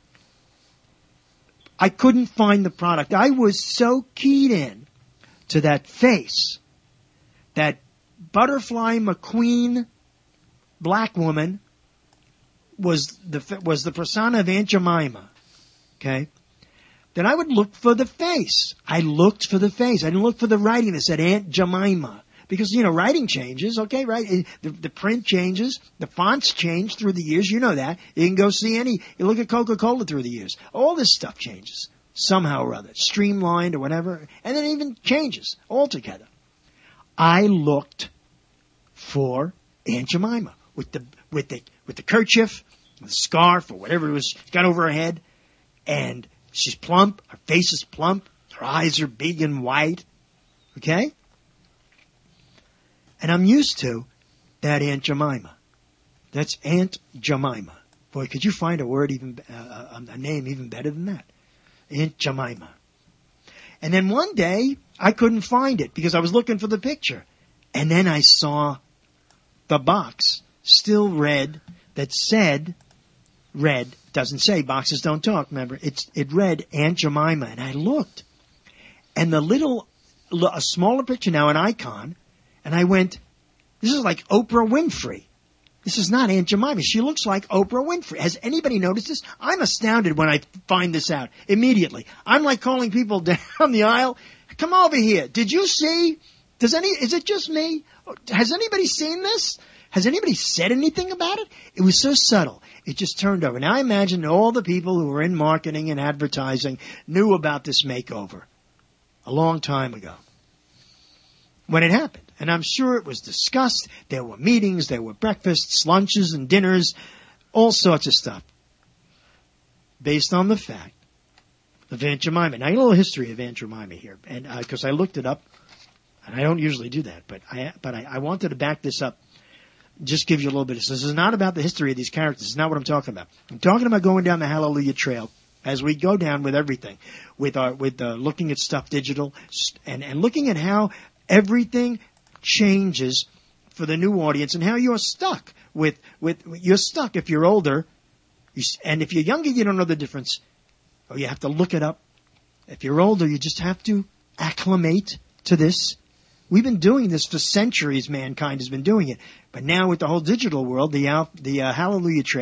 I couldn't find the product. I was so keyed in to that face, that Butterfly McQueen black woman was the was the persona of Aunt Jemima, okay? Then I would look for the face. I looked for the face. I didn't look for the writing that said Aunt Jemima. Because, you know, writing changes, okay, right? The, the print changes. The fonts change through the years. You know that. You can go see any, you look at Coca-Cola through the years. All this stuff changes somehow or other. Streamlined or whatever. And then it even changes altogether. I looked for Aunt Jemima with the, with the, with the kerchief, the scarf, or whatever it was got over her head. And she's plump. Her face is plump. Her eyes are big and white. Okay? And I'm used to that Aunt Jemima. That's Aunt Jemima. Boy, could you find a word even, uh, a name even better than that? Aunt Jemima. And then one day, I couldn't find it because I was looking for the picture. And then I saw the box, still red, that said, red, doesn't say, boxes don't talk, remember? It's, it read Aunt Jemima. And I looked. And the little, a smaller picture now, an icon, and I went, this is like Oprah Winfrey. This is not Aunt Jemima. She looks like Oprah Winfrey. Has anybody noticed this? I'm astounded when I find this out immediately. I'm like calling people down the aisle. Come over here. Did you see? Does any, is it just me? Has anybody seen this? Has anybody said anything about it? It was so subtle. It just turned over. Now I imagine all the people who were in marketing and advertising knew about this makeover a long time ago when it happened. And I'm sure it was discussed. There were meetings, there were breakfasts, lunches, and dinners, all sorts of stuff based on the fact of Aunt Jemima. Now, a little history of Aunt Jemima here, and because uh, I looked it up, and I don't usually do that, but I but I, I wanted to back this up, just give you a little bit of this. This is not about the history of these characters. It's not what I'm talking about. I'm talking about going down the Hallelujah Trail as we go down with everything, with our with uh, looking at stuff digital, and and looking at how everything changes for the new audience and how you're stuck with, with, you're stuck if you're older, you, and if you're younger, you don't know the difference, or you have to look it up. If you're older, you just have to acclimate to this. We've been doing this for centuries, mankind has been doing it. But now with the whole digital world, the, uh, the uh, Hallelujah Trail,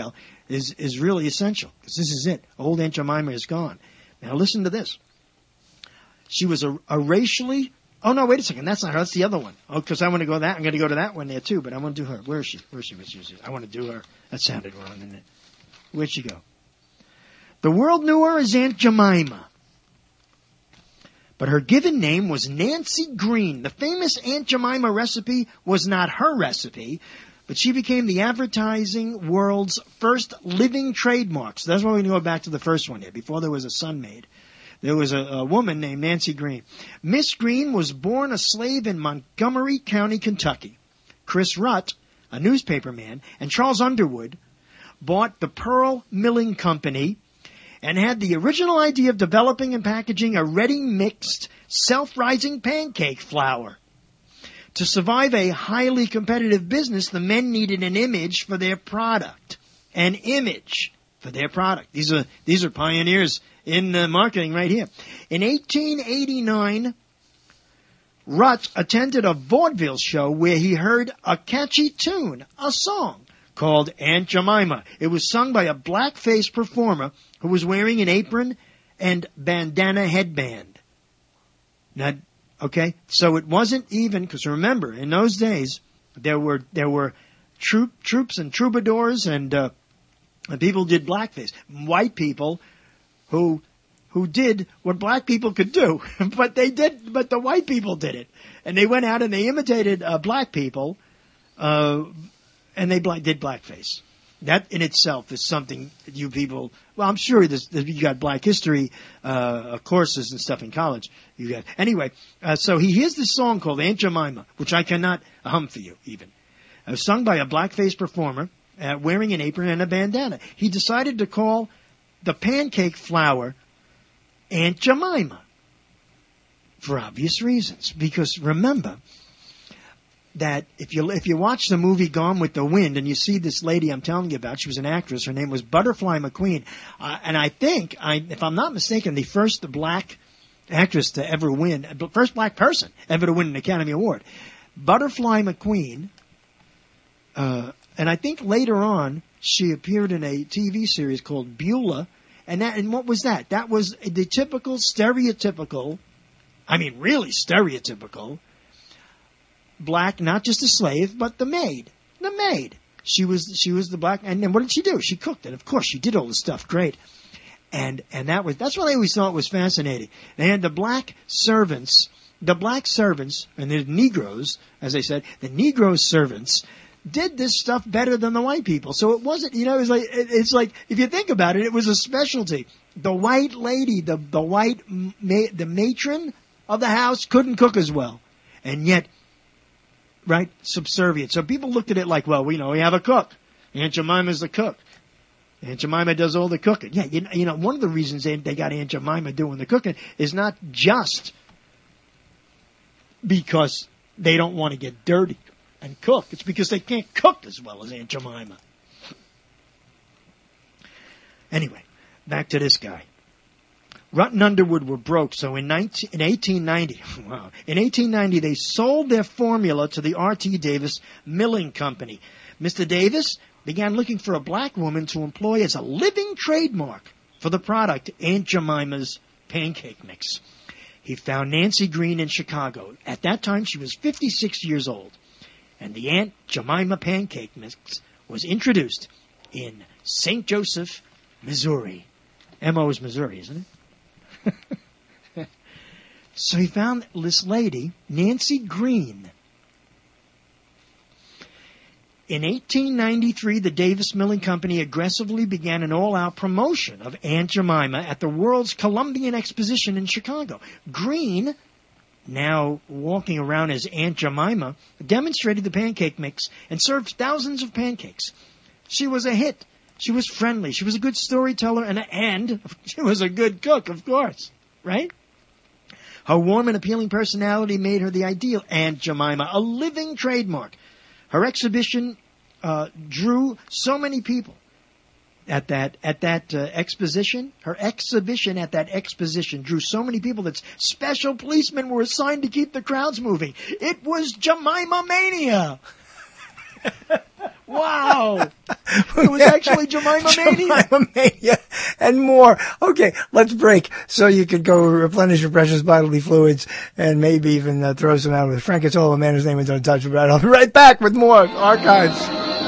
is, is really essential, because this is it. Old Aunt Jemima is gone. Now listen to this. She was a, a racially, oh no, wait a second, that's not her, that's the other one. Oh, because I want to go that, I'm going to go to that one there too, but I want to do her. Where is she? Where is she? Where is she? Where is she? I want to do her. That sounded wrong, didn't it? Where'd she go? The world knew her as Aunt Jemima. But her given name was Nancy Green. The famous Aunt Jemima recipe was not her recipe, but she became the advertising world's first living trademark. So that's why we go back to the first one here, before there was a Sun Maid. There was a, a woman named Nancy Green. Miss Green was born a slave in Montgomery County, Kentucky. Chris Rutt, a newspaper man, and Charles Underwood bought the Pearl Milling Company and had the original idea of developing and packaging a ready-mixed, self-rising pancake flour. To survive a highly competitive business, the men needed an image for their product. An image for their product. These are, these are pioneers in uh, marketing right here. In eighteen eighty-nine, Rutt attended a vaudeville show where he heard a catchy tune, a song, called Aunt Jemima. It was sung by a black-faced performer who was wearing an apron and bandana headband. Now, okay, so it wasn't even, because remember, in those days, there were there were troop, troops and troubadours, and, uh, and people did blackface. White people who who did what black people could do, but they did, but the white people did it, and they went out and they imitated uh, black people. Uh, And they black, did blackface. That in itself is something that you people, well, I'm sure this, you got black history, uh, courses and stuff in college. You got, anyway, uh, so he hears this song called Aunt Jemima, which I cannot hum for you even. It was sung by a blackface performer, uh, wearing an apron and a bandana. He decided to call the pancake flour Aunt Jemima. For obvious reasons. Because remember, that if you if you watch the movie Gone with the Wind and you see this lady I'm telling you about, she was an actress. Her name was Butterfly McQueen, uh, and I think, I, if I'm not mistaken, the first black actress to ever win, first black person ever to win an Academy Award, Butterfly McQueen. Uh, and I think later on she appeared in a T V series called Beulah, and that and what was that? That was the typical stereotypical, I mean really stereotypical. Black, not just a slave, but the maid. The maid. She was, she was the black, and then what did she do? She cooked, and of course she did all the stuff great. And, and that was, that's what I always thought was fascinating. They had the black servants, the black servants, and the Negroes, as I said, the Negro servants did this stuff better than the white people. So it wasn't, you know, it was like, it, it's like, if you think about it, it was a specialty. The white lady, the, the white, ma- the matron of the house couldn't cook as well. And yet, right, subservient. So people looked at it like, well, we know we have a cook. Aunt Jemima's the cook. Aunt Jemima does all the cooking. Yeah, you know, you know one of the reasons they, they got Aunt Jemima doing the cooking is not just because they don't want to get dirty and cook. It's because they can't cook as well as Aunt Jemima. Anyway, back to this guy. Rutt and Underwood were broke, so in, nineteen, in eighteen ninety, wow, in eighteen ninety they sold their formula to the R T Davis Milling Company. Mister Davis began looking for a black woman to employ as a living trademark for the product Aunt Jemima's pancake mix. He found Nancy Green in Chicago. At that time, she was fifty-six years old, and the Aunt Jemima pancake mix was introduced in Saint Joseph, Missouri. M O is Missouri, isn't it? So he found this lady, Nancy Green. In eighteen ninety-three, the Davis Milling Company aggressively began an all-out promotion of Aunt Jemima at the World's Columbian Exposition in Chicago. Green, now walking around as Aunt Jemima, demonstrated the pancake mix and served thousands of pancakes. She was a hit. She was friendly. She was a good storyteller, and, and she was a good cook, of course. Right? Her warm and appealing personality made her the ideal Aunt Jemima, a living trademark. Her exhibition uh, drew so many people at that at that uh, exposition. Her exhibition at that exposition drew so many people that special policemen were assigned to keep the crowds moving. It was Jemima Mania. Wow. It was actually Jemima Mania. Jemima Mania and more. Okay, let's break so you could go replenish your precious bodily fluids and maybe even uh, throw some out with Frank Cottolo, a man whose name is untouchable. I'll be right back with more archives.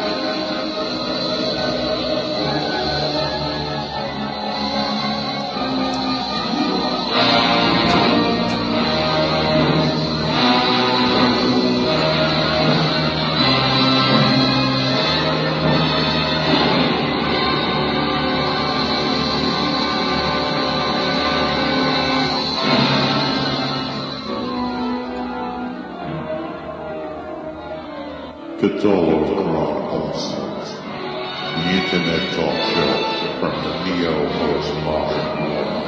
Cottolo Chronicles, the internet talk show from the neo-postmodern world.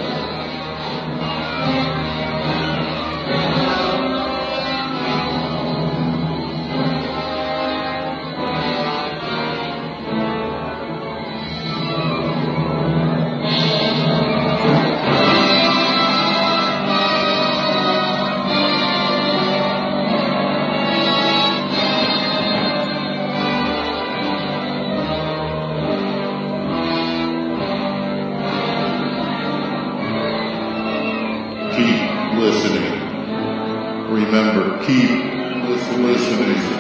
Remember, keep listening.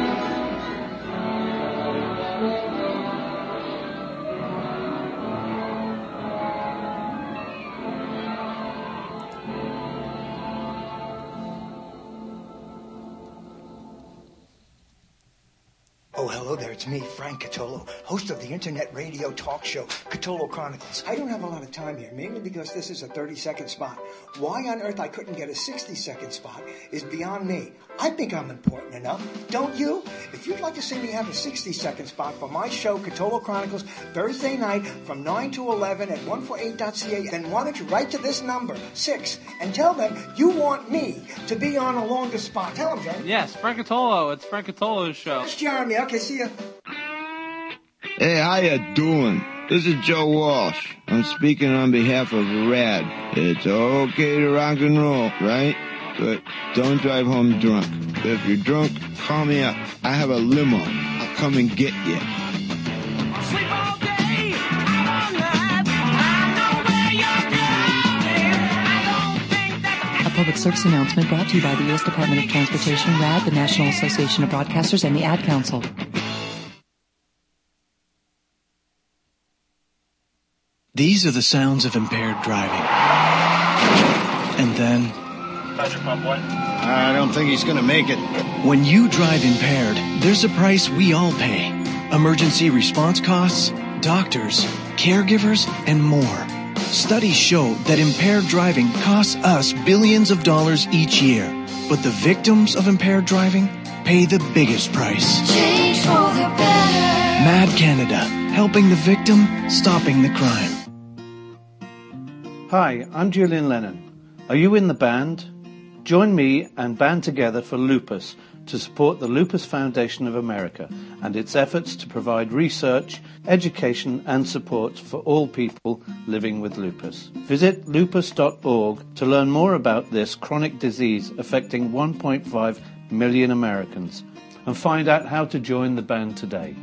Oh, hello there. It's me, Frank Cottolo, host of the internet radio talk show, Cottolo Chronicles. I don't have a lot of time here, mainly because this is a thirty-second spot. Why on earth I couldn't get a sixty-second spot is beyond me. I think I'm important enough, don't you? If you'd like to see me have a sixty-second spot for my show, Cottolo Chronicles, Thursday night from nine to eleven at one forty-eight dot c a, then why don't you write to this number, six, and tell them you want me to be on a longer spot. Tell them, Jeremy. Yes, Frank Cottolo. It's Frank Cottolo's show. It's Jeremy. Okay, see ya. Hey, how you doing? This is Joe Walsh. I'm speaking on behalf of RAD. It's okay to rock and roll, right? But don't drive home drunk. If you're drunk, call me up. I have a limo. I'll come and get you. Sleep all day, out all night. I know where you're going. I don't think that... A public service announcement brought to you by the U S Department of Transportation, RAD, the National Association of Broadcasters, and the Ad Council. These are the sounds of impaired driving. And then... I don't think he's going to make it. When you drive impaired, there's a price we all pay. Emergency response costs, doctors, caregivers, and more. Studies show that impaired driving costs us billions of dollars each year. But the victims of impaired driving pay the biggest price. Change for the better. Mad Canada, helping the victim, stopping the crime. Hi, I'm Julian Lennon. Are you in the band? Join me and band together for Lupus to support the Lupus Foundation of America and its efforts to provide research, education and support for all people living with lupus. Visit lupus dot org to learn more about this chronic disease affecting one point five million Americans and find out how to join the band today.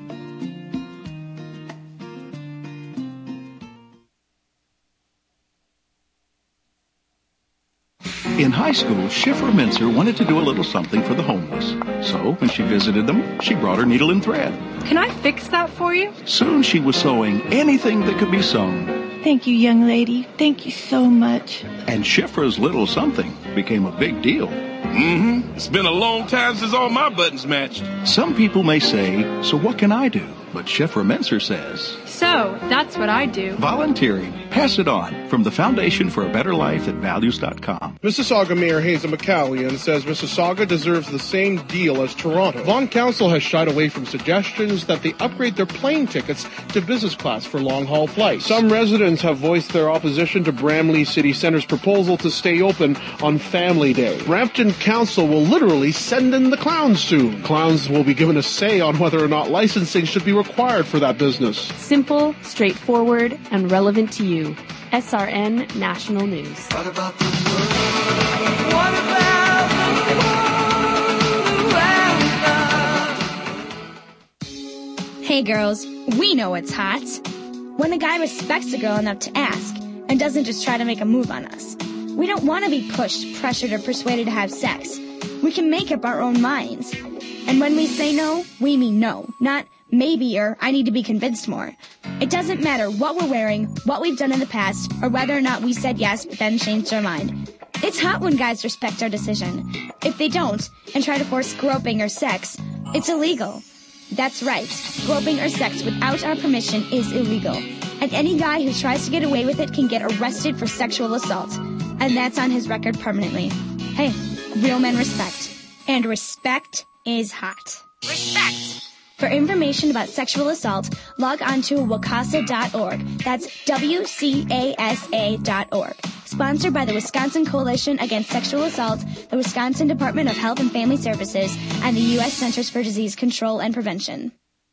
In high school, Schiffer Mincer wanted to do a little something for the homeless. So, when she visited them, she brought her needle and thread. Can I fix that for you? Soon she was sewing anything that could be sewn. Thank you, young lady. Thank you so much. And Schiffer's little something became a big deal. Mm-hmm. It's been a long time since all my buttons matched. Some people may say, so what can I do? But Schiffer Mincer says... So, that's what I do. Volunteering. Pass it on. From the Foundation for a Better Life at values dot com. Mississauga Mayor Hazen McCallion says Mississauga deserves the same deal as Toronto. Vaughan Council has shied away from suggestions that they upgrade their plane tickets to business class for long-haul flights. Some residents have voiced their opposition to Bramley City Centre's proposal to stay open on Family Day. Brampton Council will literally send in the clowns soon. Clowns will be given a say on whether or not licensing should be required for that business. Simple, straightforward, and relevant to you. S R N National News. What about the world? What about the world around us? Hey Hey girls, we know it's hot. When a guy respects a girl enough to ask and doesn't just try to make a move on us. We don't want to be pushed, pressured, or persuaded to have sex. We can make up our own minds. And when we say no, we mean no, not maybe or I need to be convinced more. It doesn't matter what we're wearing, what we've done in the past, or whether or not we said yes but then changed our mind. It's hot when guys respect our decision. If they don't, and try to force groping or sex, it's illegal. That's right. Groping or sex without our permission is illegal. And any guy who tries to get away with it can get arrested for sexual assault. And that's on his record permanently. Hey, real men respect. And respect is hot. Respect! For information about sexual assault, log on to wakasa dot org. That's W C A S A dot org. Sponsored by the Wisconsin Coalition Against Sexual Assault, the Wisconsin Department of Health and Family Services, and the U S Centers for Disease Control and Prevention.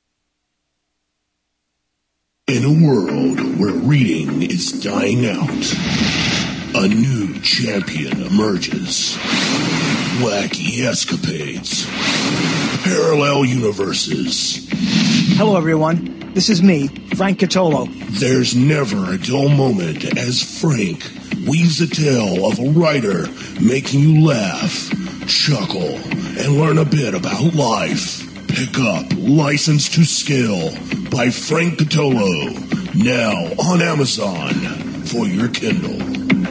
In a world where reading is dying out, a new champion emerges. Wacky escapades. Parallel universes. Hello, everyone. This is me, Frank Catolo. There's never a dull moment as Frank weaves a tale of a writer making you laugh, chuckle, and learn a bit about life. Pick up License to Skill by Frank Catolo, now on Amazon for your Kindle.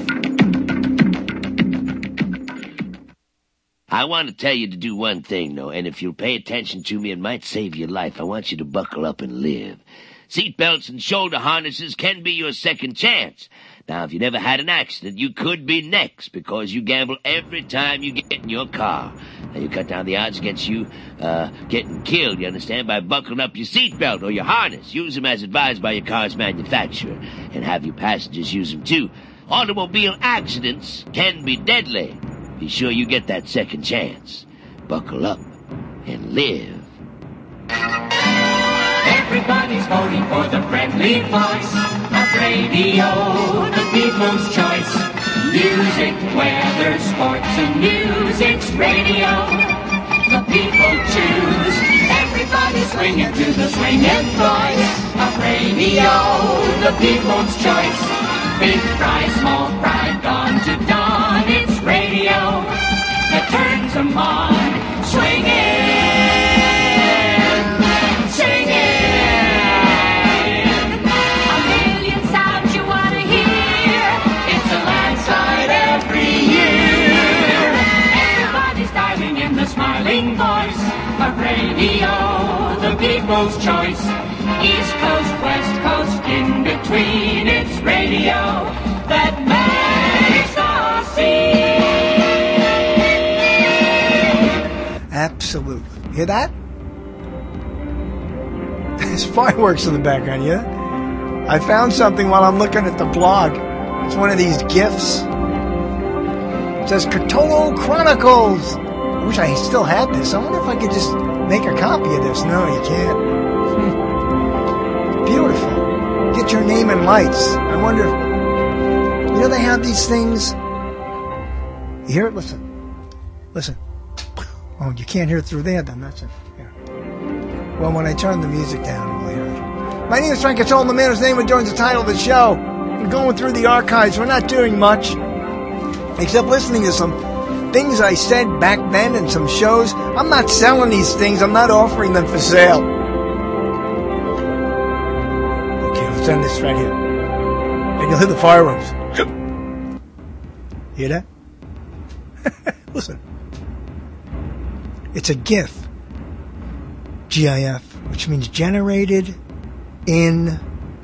I want to tell you to do one thing, though, and if you'll pay attention to me, it might save your life. I want you to buckle up and live. Seatbelts and shoulder harnesses can be your second chance. Now, if you never had an accident, you could be next, because you gamble every time you get in your car. Now, you cut down the odds against you uh, getting killed, you understand, by buckling up your seatbelt or your harness. Use them as advised by your car's manufacturer, and have your passengers use them, too. Automobile accidents can be deadly. Be sure you get that second chance. Buckle up and live. Everybody's voting for the friendly voice of radio, the people's choice. Music, weather, sports, and news, it's radio. The people choose. Everybody's swinging to the swinging voice of radio, the people's choice. Big fry, small fry, dawn to dawn, it's radio that turns them on. Swinging, singing, a million sounds you want to hear. It's a landslide every year. Everybody's diving in the smiling voice of radio, the people's choice. East Coast, West Coast, in between, it's radio that makes us see. Absolutely. Hear that? There's fireworks in the background, yeah? I found something while I'm looking at the blog. It's one of these GIFs. It says Catolo Chronicles. I wish I still had this. I wonder if I could just make a copy of this. No, you can't. Beautiful. Get your name in lights. I wonder if, you know, they have these things. You hear it? Listen. Listen. Oh, you can't hear it through there, then. That's it. Yeah. Well, when I turn the music down, we'll hear it. My name is Frank Catolo, the man whose name adjoins the title of the show. We're going through the archives. We're not doing much, except listening to some things I said back then and some shows. I'm not selling these things. I'm not offering them for sale. Send this right here. And you'll hear the fireworks. Hear that? Listen. It's a GIF. G I F, which means generated in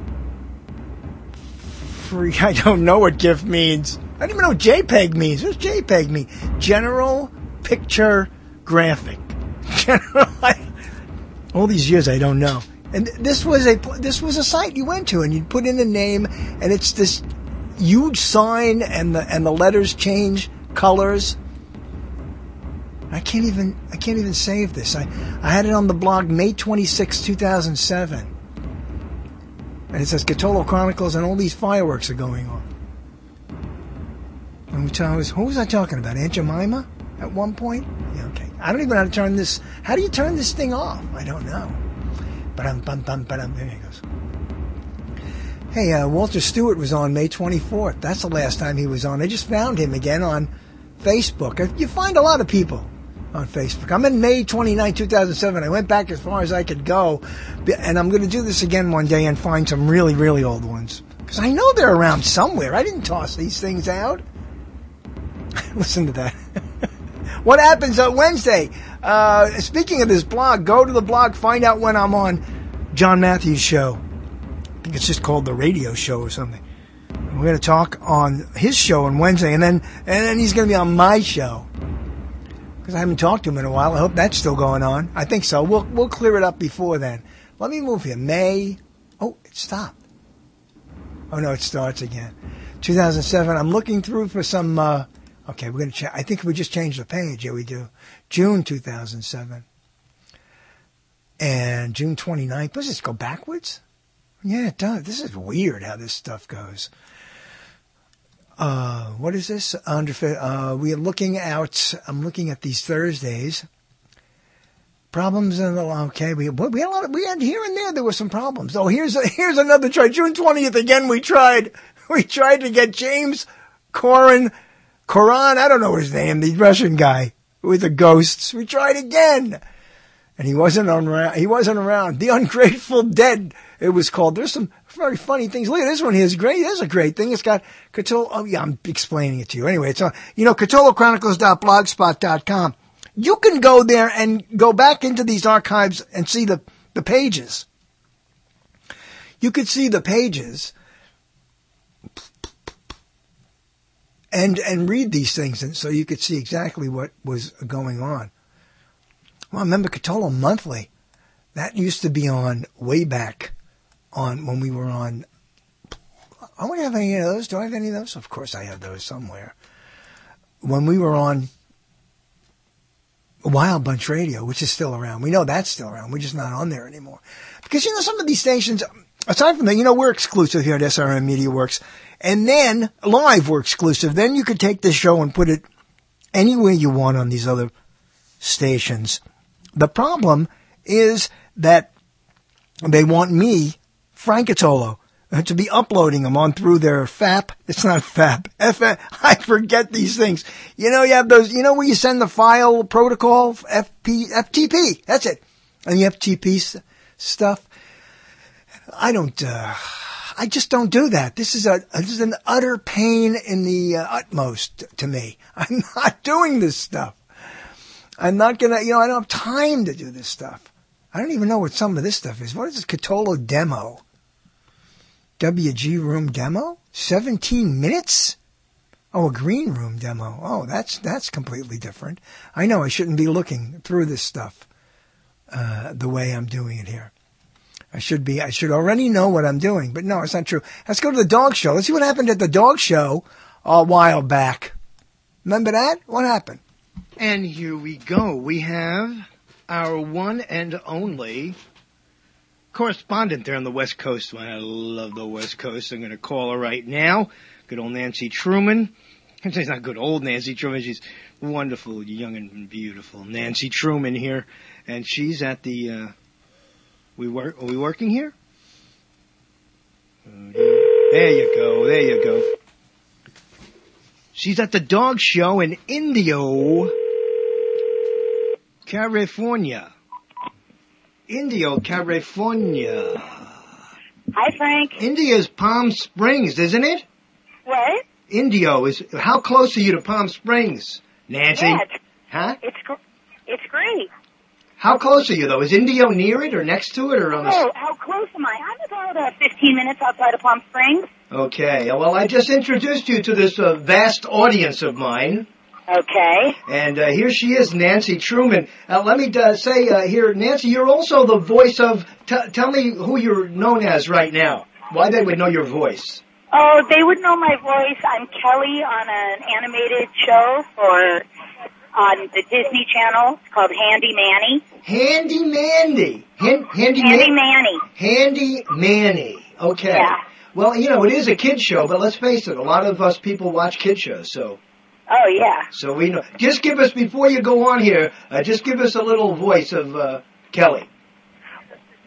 free. I don't know what GIF means. I don't even know what JPEG means. What's JPEG mean? General Picture Graphic. General. All these years I don't know. And this was a this was a site you went to, and you'd put in a name, and it's this huge sign, and the and the letters change colors. I can't even I can't even save this. I, I had it on the blog May twenty-sixth, two thousand seven, and it says Catolo Chronicles, and all these fireworks are going on. And we tell, who was I talking about? Aunt Jemima at one point? Yeah, okay. I don't even know how to turn this. How do you turn this thing off? I don't know. Ba-dum, bum, bum, ba-dum. There he goes. Hey, uh, Walter Stewart was on May twenty-fourth. That's the last time he was on. I just found him again on Facebook. You find a lot of people on Facebook. I'm in May twenty-ninth, two thousand seven. I went back as far as I could go, and I'm going to do this again one day and find some really, really old ones. Because I know they're around somewhere. I didn't toss these things out. Listen to that. What happens on Wednesday? Uh, speaking of this blog, go to the blog, find out when I'm on John Matthews' show. I think it's just called The Radio Show or something. We're going to talk on his show on Wednesday, and then and then he's going to be on my show. Because I haven't talked to him in a while. I hope that's still going on. I think so. We'll we'll clear it up before then. Let me move here. May. Oh, it stopped. Oh, no, it starts again. two thousand seven. I'm looking through for some... Uh, okay, we're going to check. I think we just changed the page. Yeah, we do. June two thousand seven. And June twenty-ninth. Does this go backwards? Yeah, it does. This is weird how this stuff goes. Uh, what is this? Under, uh, we are looking out. I'm looking at these Thursdays. Problems in the, okay, we, we had a lot of, we had here and there, there were some problems. Oh, here's, a, here's another try. June twentieth again, we tried, we tried to get James Koran, Koran, I don't know his name, the Russian guy with the ghosts. We tried again. And he wasn't around, he wasn't around. The Ungrateful Dead, it was called. There's some very funny things. Look at this one here. It's great. This is a great thing. It's got Cthulhu. Oh, yeah, I'm explaining it to you. Anyway, it's on, you know, Cthulhu Chronicles dot blogspot dot com. You can go there and go back into these archives and see the, the pages. You could see the pages and, and read these things. And so you could see exactly what was going on. Well, I remember Cthulhu Monthly. That used to be on way back on when we were on. I don't have any of those. Do I have any of those? Of course I have those somewhere. When we were on Wild Bunch Radio, which is still around. We know that's still around. We're just not on there anymore. Because, you know, some of these stations, aside from that, you know, we're exclusive here at S R M Media Works. And then live we're exclusive. Then you could take this show and put it anywhere you want on these other stations. The problem is that they want me, Frank Cthulhu, to be uploading them on through their F A P. It's not F A P. F A P. I forget these things. You know, you have those, you know where you send the file protocol? F P, F T P. That's it. And the F T P stuff. I don't, uh, I just don't do that. This is a, this is an utter pain in the uh, utmost to me. I'm not doing this stuff. I'm not gonna, you know, I don't have time to do this stuff. I don't even know what some of this stuff is. What is this Cthulhu demo? W G room demo? seventeen minutes? Oh, a green room demo. Oh, that's, that's completely different. I know I shouldn't be looking through this stuff, uh, the way I'm doing it here. I should be, I should already know what I'm doing, but no, it's not true. Let's go to the dog show. Let's see what happened at the dog show a while back. Remember that? What happened? And here we go. We have our one and only correspondent there on the West Coast. I love the West Coast. I'm going to call her right now. Good old Nancy Truman. She's not good old Nancy Truman. She's wonderful, young and beautiful. Nancy Truman here. And she's at the, uh, we work, are we working here? There you go. There you go. She's at the dog show in Indio, California. Indio, California. Hi, Frank. India's Palm Springs, isn't it? What? Indio is. How close are you to Palm Springs, Nancy? Yeah, it's, huh? It's it's great. How close are you though? Is Indio near it or next to it or on the? Oh, how close am I? I'm about uh, fifteen minutes outside of Palm Springs. Okay. Well, I just introduced you to this uh, vast audience of mine. Okay. And uh, here she is, Nancy Truman. Uh, let me uh, say uh, here, Nancy, you're also the voice of, t- tell me who you're known as right now. Why they would know your voice. Oh, they would know my voice. I'm Kelly on an animated show for, on the Disney Channel. It's called Handy Manny. Handy Mandy. Han- Handy, Handy Man- Manny. Handy Manny. Okay. Yeah. Well, you know, it is a kid show, but let's face it, a lot of us people watch kid shows, so. Oh, yeah. So we know. Just give us, before you go on here, uh, just give us a little voice of uh, Kelly.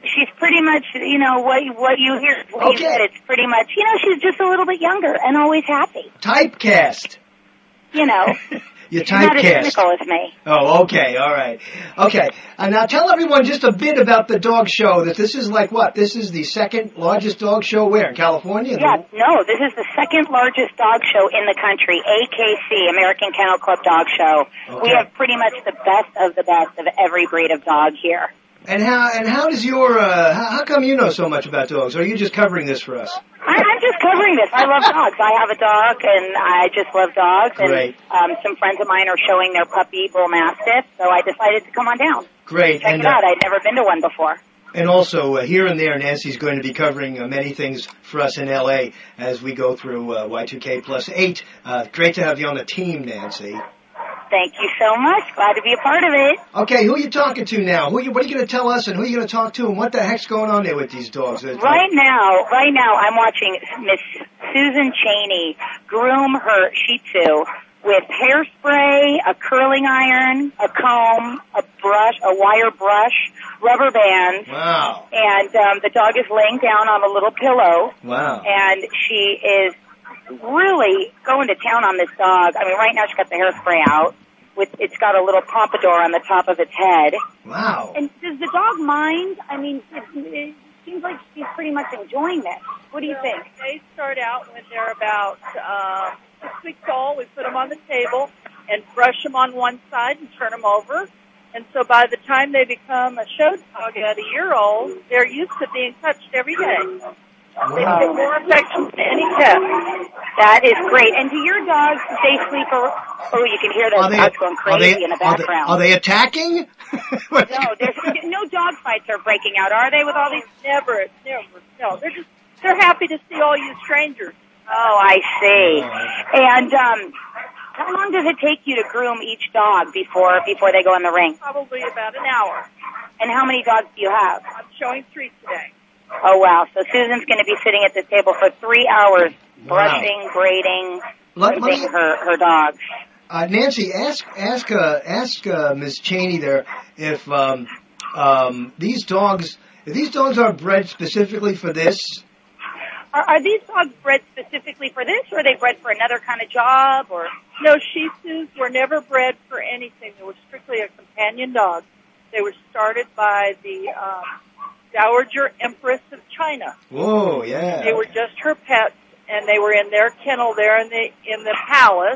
she's pretty much, you know, what what you hear. What Okay. you said, it's pretty much, you know, she's just a little bit younger and always happy. Typecast. You know, You're she's not as typecast. cynical as me. Oh, okay, all right. Okay, uh, now tell everyone just a bit about the dog show, that this is like what? This is the second largest dog show where? In California? Yeah, no, this is the second largest dog show in the country, A K C, American Kennel Club Dog Show. We Okay. have pretty much the best of the best of every breed of dog here. And how and how does your, uh, how, how come you know so much about dogs? Or are you just covering this for us? I, I'm just covering this. I love dogs. I have a dog, and I just love dogs. And Great. um, some friends of mine are showing their puppy, Bull Mastiff, so I decided to come on down. Great. Check and, it uh, out. I'd never been to one before. And also, uh, here and there, Nancy's going to be covering uh, many things for us in L A as we go through uh, Y two K plus eight. Uh, great to have you on the team, Nancy. Thank you so much. Glad to be a part of it. Okay, who are you talking to now? Who you, what are you going to tell us, and who are you going to talk to, and what the heck's going on there with these dogs? Uh, Right now, right now, I'm watching Miss Susan Cheney groom her Shih Tzu with hairspray, a curling iron, a comb, a brush, a wire brush, rubber bands. Wow. And um, the dog is laying down on a little pillow. Wow. And she is really going to town on this dog. I mean, right now she's got the hairspray out. With it's got a little pompadour on the top of its head. Wow. And does the dog mind? I mean, it, it seems like she's pretty much enjoying this. What do you So think? They start out when they're about uh, six weeks old. We put them on the table and brush them on one side and turn them over. And so by the time they become a show dog at a year old, they're used to being touched every day. They get more affection than any pet. That is great. And do your dogs, they sleep or, oh, you can hear those Are they- dogs going are they- crazy in the are they- background. Are they attacking? No, there's no dog fights are breaking out, are they, with all these? Never, never. No, they're just, they're happy to see all you strangers. Oh, I see. And, um, how long does it take you to groom each dog before, before they go in the ring? Probably about an hour. And how many dogs do you have? I'm showing three today. Oh, wow. So Susan's going to be sitting at the table for three hours, brushing, braiding, Let- let grooming me- her, her dogs. Uh, Nancy, ask ask uh, ask uh, Miss Cheney there if um, um, these dogs if these dogs are bred specifically for this. Are, are these dogs bred specifically for this, or are they bred for another kind of job? Or No, Shih Tzus were never bred for anything. They were strictly a companion dog. They were started by the um, Dowager Empress of China. Whoa, yeah. They were just her pets, and they were in their kennel there in the in the palace.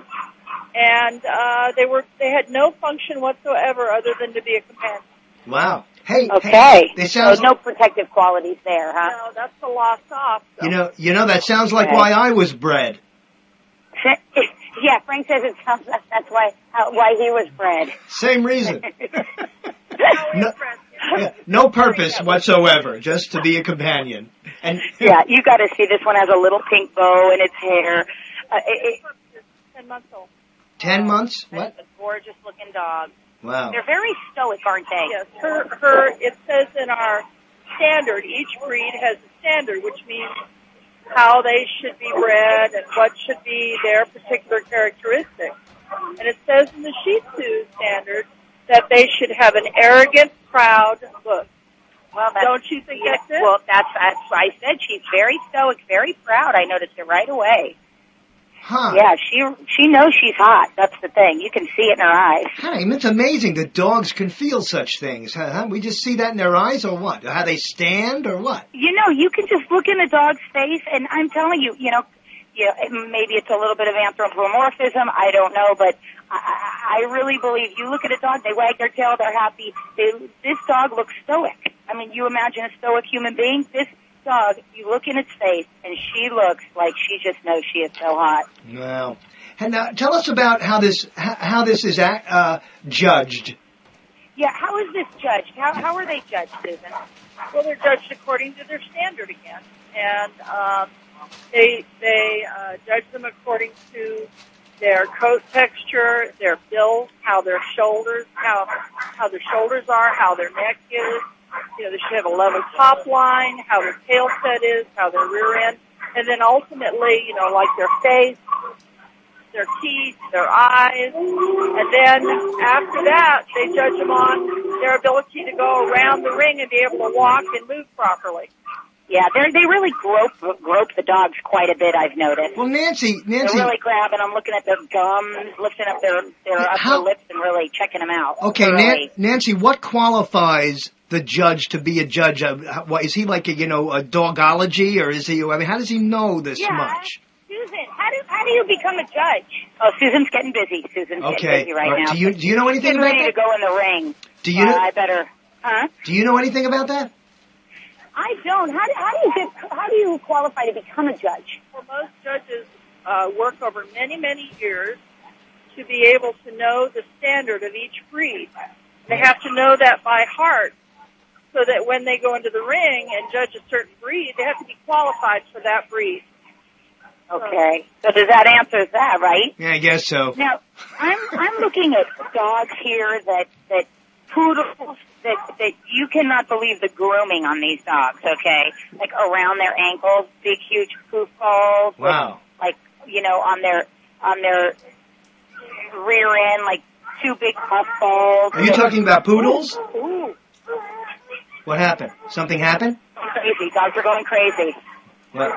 And uh, they were they had no function whatsoever other than to be a companion. Wow. Hey. Okay. Hey, they So sounds no protective qualities there, huh? No, that's the lost off. you know you know that sounds like Okay. why I was bred. Yeah, Frank says it sounds like that's why how, why he was bred. Same reason. No, yeah, no purpose whatsoever, just to be a companion. And Yeah, you got to see this one has a little pink bow in its hair. Uh, it, it, Ten months old. ten months. What? It's a gorgeous looking dog. Wow. They're very stoic, aren't they? Yes, her her. It says in our standard, each breed has a standard, which means how they should be bred and what should be their particular characteristics. And it says in the Shih Tzu standard that they should have an arrogant, proud look. Well, that's, Don't you think yeah, that's it? Well, that's, that's what I said. She's very stoic, very proud. I noticed it right away. Huh. Yeah, she she knows she's hot. That's the thing. You can see it in her eyes. Hey, it's amazing that dogs can feel such things. Huh? We just see that in their eyes, or what? How they stand, or what? You know, you can just look in a dog's face, and I'm telling you, you know, you know, maybe it's a little bit of anthropomorphism. I don't know, but I, I really believe you look at a dog, they wag their tail, they're happy. They, this dog looks stoic. I mean, you imagine a stoic human being. This dog, you look in its face, and she looks like she just knows she is so hot. Wow. And now, tell us about how this how, how this is uh, judged. Yeah, how is this judged? How how are they judged, Susan? Well, they're judged according to their standard again, and um, they they uh, judge them according to their coat texture, their build, how their shoulders, how how their shoulders are, how their neck is. You know, they should have a level top line, how their tail set is, how their rear end, and then ultimately, you know, like their face, their teeth, their eyes, and then after that, they judge them on their ability to go around the ring and be able to walk and move properly. Yeah, they they really grope grope the dogs quite a bit. I've noticed. Well, Nancy, Nancy, they're really grabbing them, looking at their gums, lifting up their their upper How- lips, and really checking them out. Okay, Really. Nan- Nancy, what qualifies the judge to be a judge? Of, how- what, is he like a, you know, a dogology, or is he, I mean, how does he know this Yeah. much? Susan, how do how do you become a judge? Oh, Susan's getting busy. Susan's Okay. getting busy right All right. now. Do you- do you know anything She's about ready that? to go in the ring. Do you Uh, know- I better. Huh? Do you know anything about that? I don't. How do, how do you get, how do you qualify to become a judge? Well, most judges uh, work over many, many years to be able to know the standard of each breed. They have to know that by heart so that when they go into the ring and judge a certain breed, they have to be qualified for that breed. Okay. So does that answer that, right? Yeah, I guess so. Now, I'm I'm looking at dogs here that that poodles that that you cannot believe the grooming on these dogs. Okay, like around their ankles, big huge poof balls. Wow. Like you know on their on their rear end, like two big puff balls. Are you talking about poodles? Ooh, What happened? Something happened? crazy. Dogs are going crazy. What?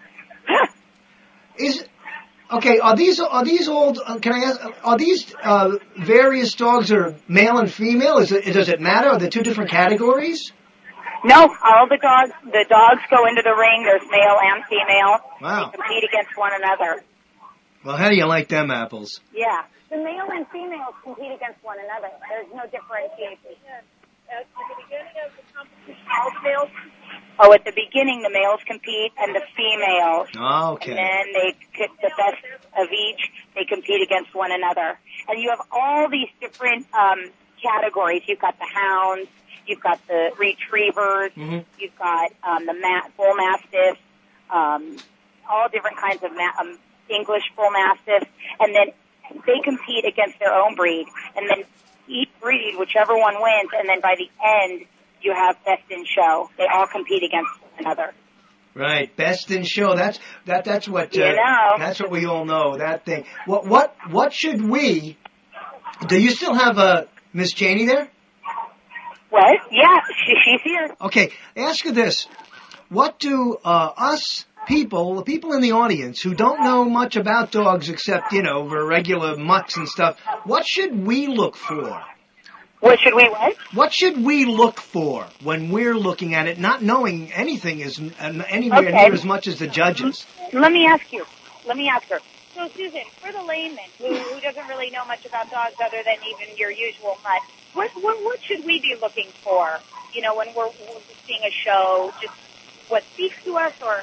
Is okay? Are these are these old? Uh, can I ask? Are these uh, various dogs are male and female? Is it does it matter? Are there two different categories? No, all the dogs the dogs go into the ring. There's male and female. Wow. They compete against one another. Well, how do you like them apples? Yeah. The male and females compete against one another. There's no differentiation. At the beginning of the competition, all the males Oh, at the beginning, the males compete and the females. Oh, okay. And then they pick the best of each. They compete against one another. And you have all these different um, categories. You've got the hounds. You've got the retrievers. Mhm. You've got um, the ma- bull mastiffs. Um, all different kinds of ma- um, English bull mastiffs. And then they compete against their own breed. And then each breed, whichever one wins, and then by the end, you have best in show. They all compete against one another. Right, best in show. That's that. That's what. You Uh, know. That's what we all know. That thing. What? What? What should we? Do you still have uh, Miss Cheney there? What? Yeah, she, she's here. Okay, ask her this. What do uh, us people, the people in the audience who don't know much about dogs except, you know, the regular mutts and stuff, what should we look for? What should we what? What should we look for when we're looking at it, not knowing anything is uh, anywhere Okay. near as much as the judges? Let me ask you. Let me ask her. So, Susan, for the layman who, who doesn't really know much about dogs other than even your usual mutt, what, what what should we be looking for? You know, when we're, we're seeing a show, just what speaks to us, or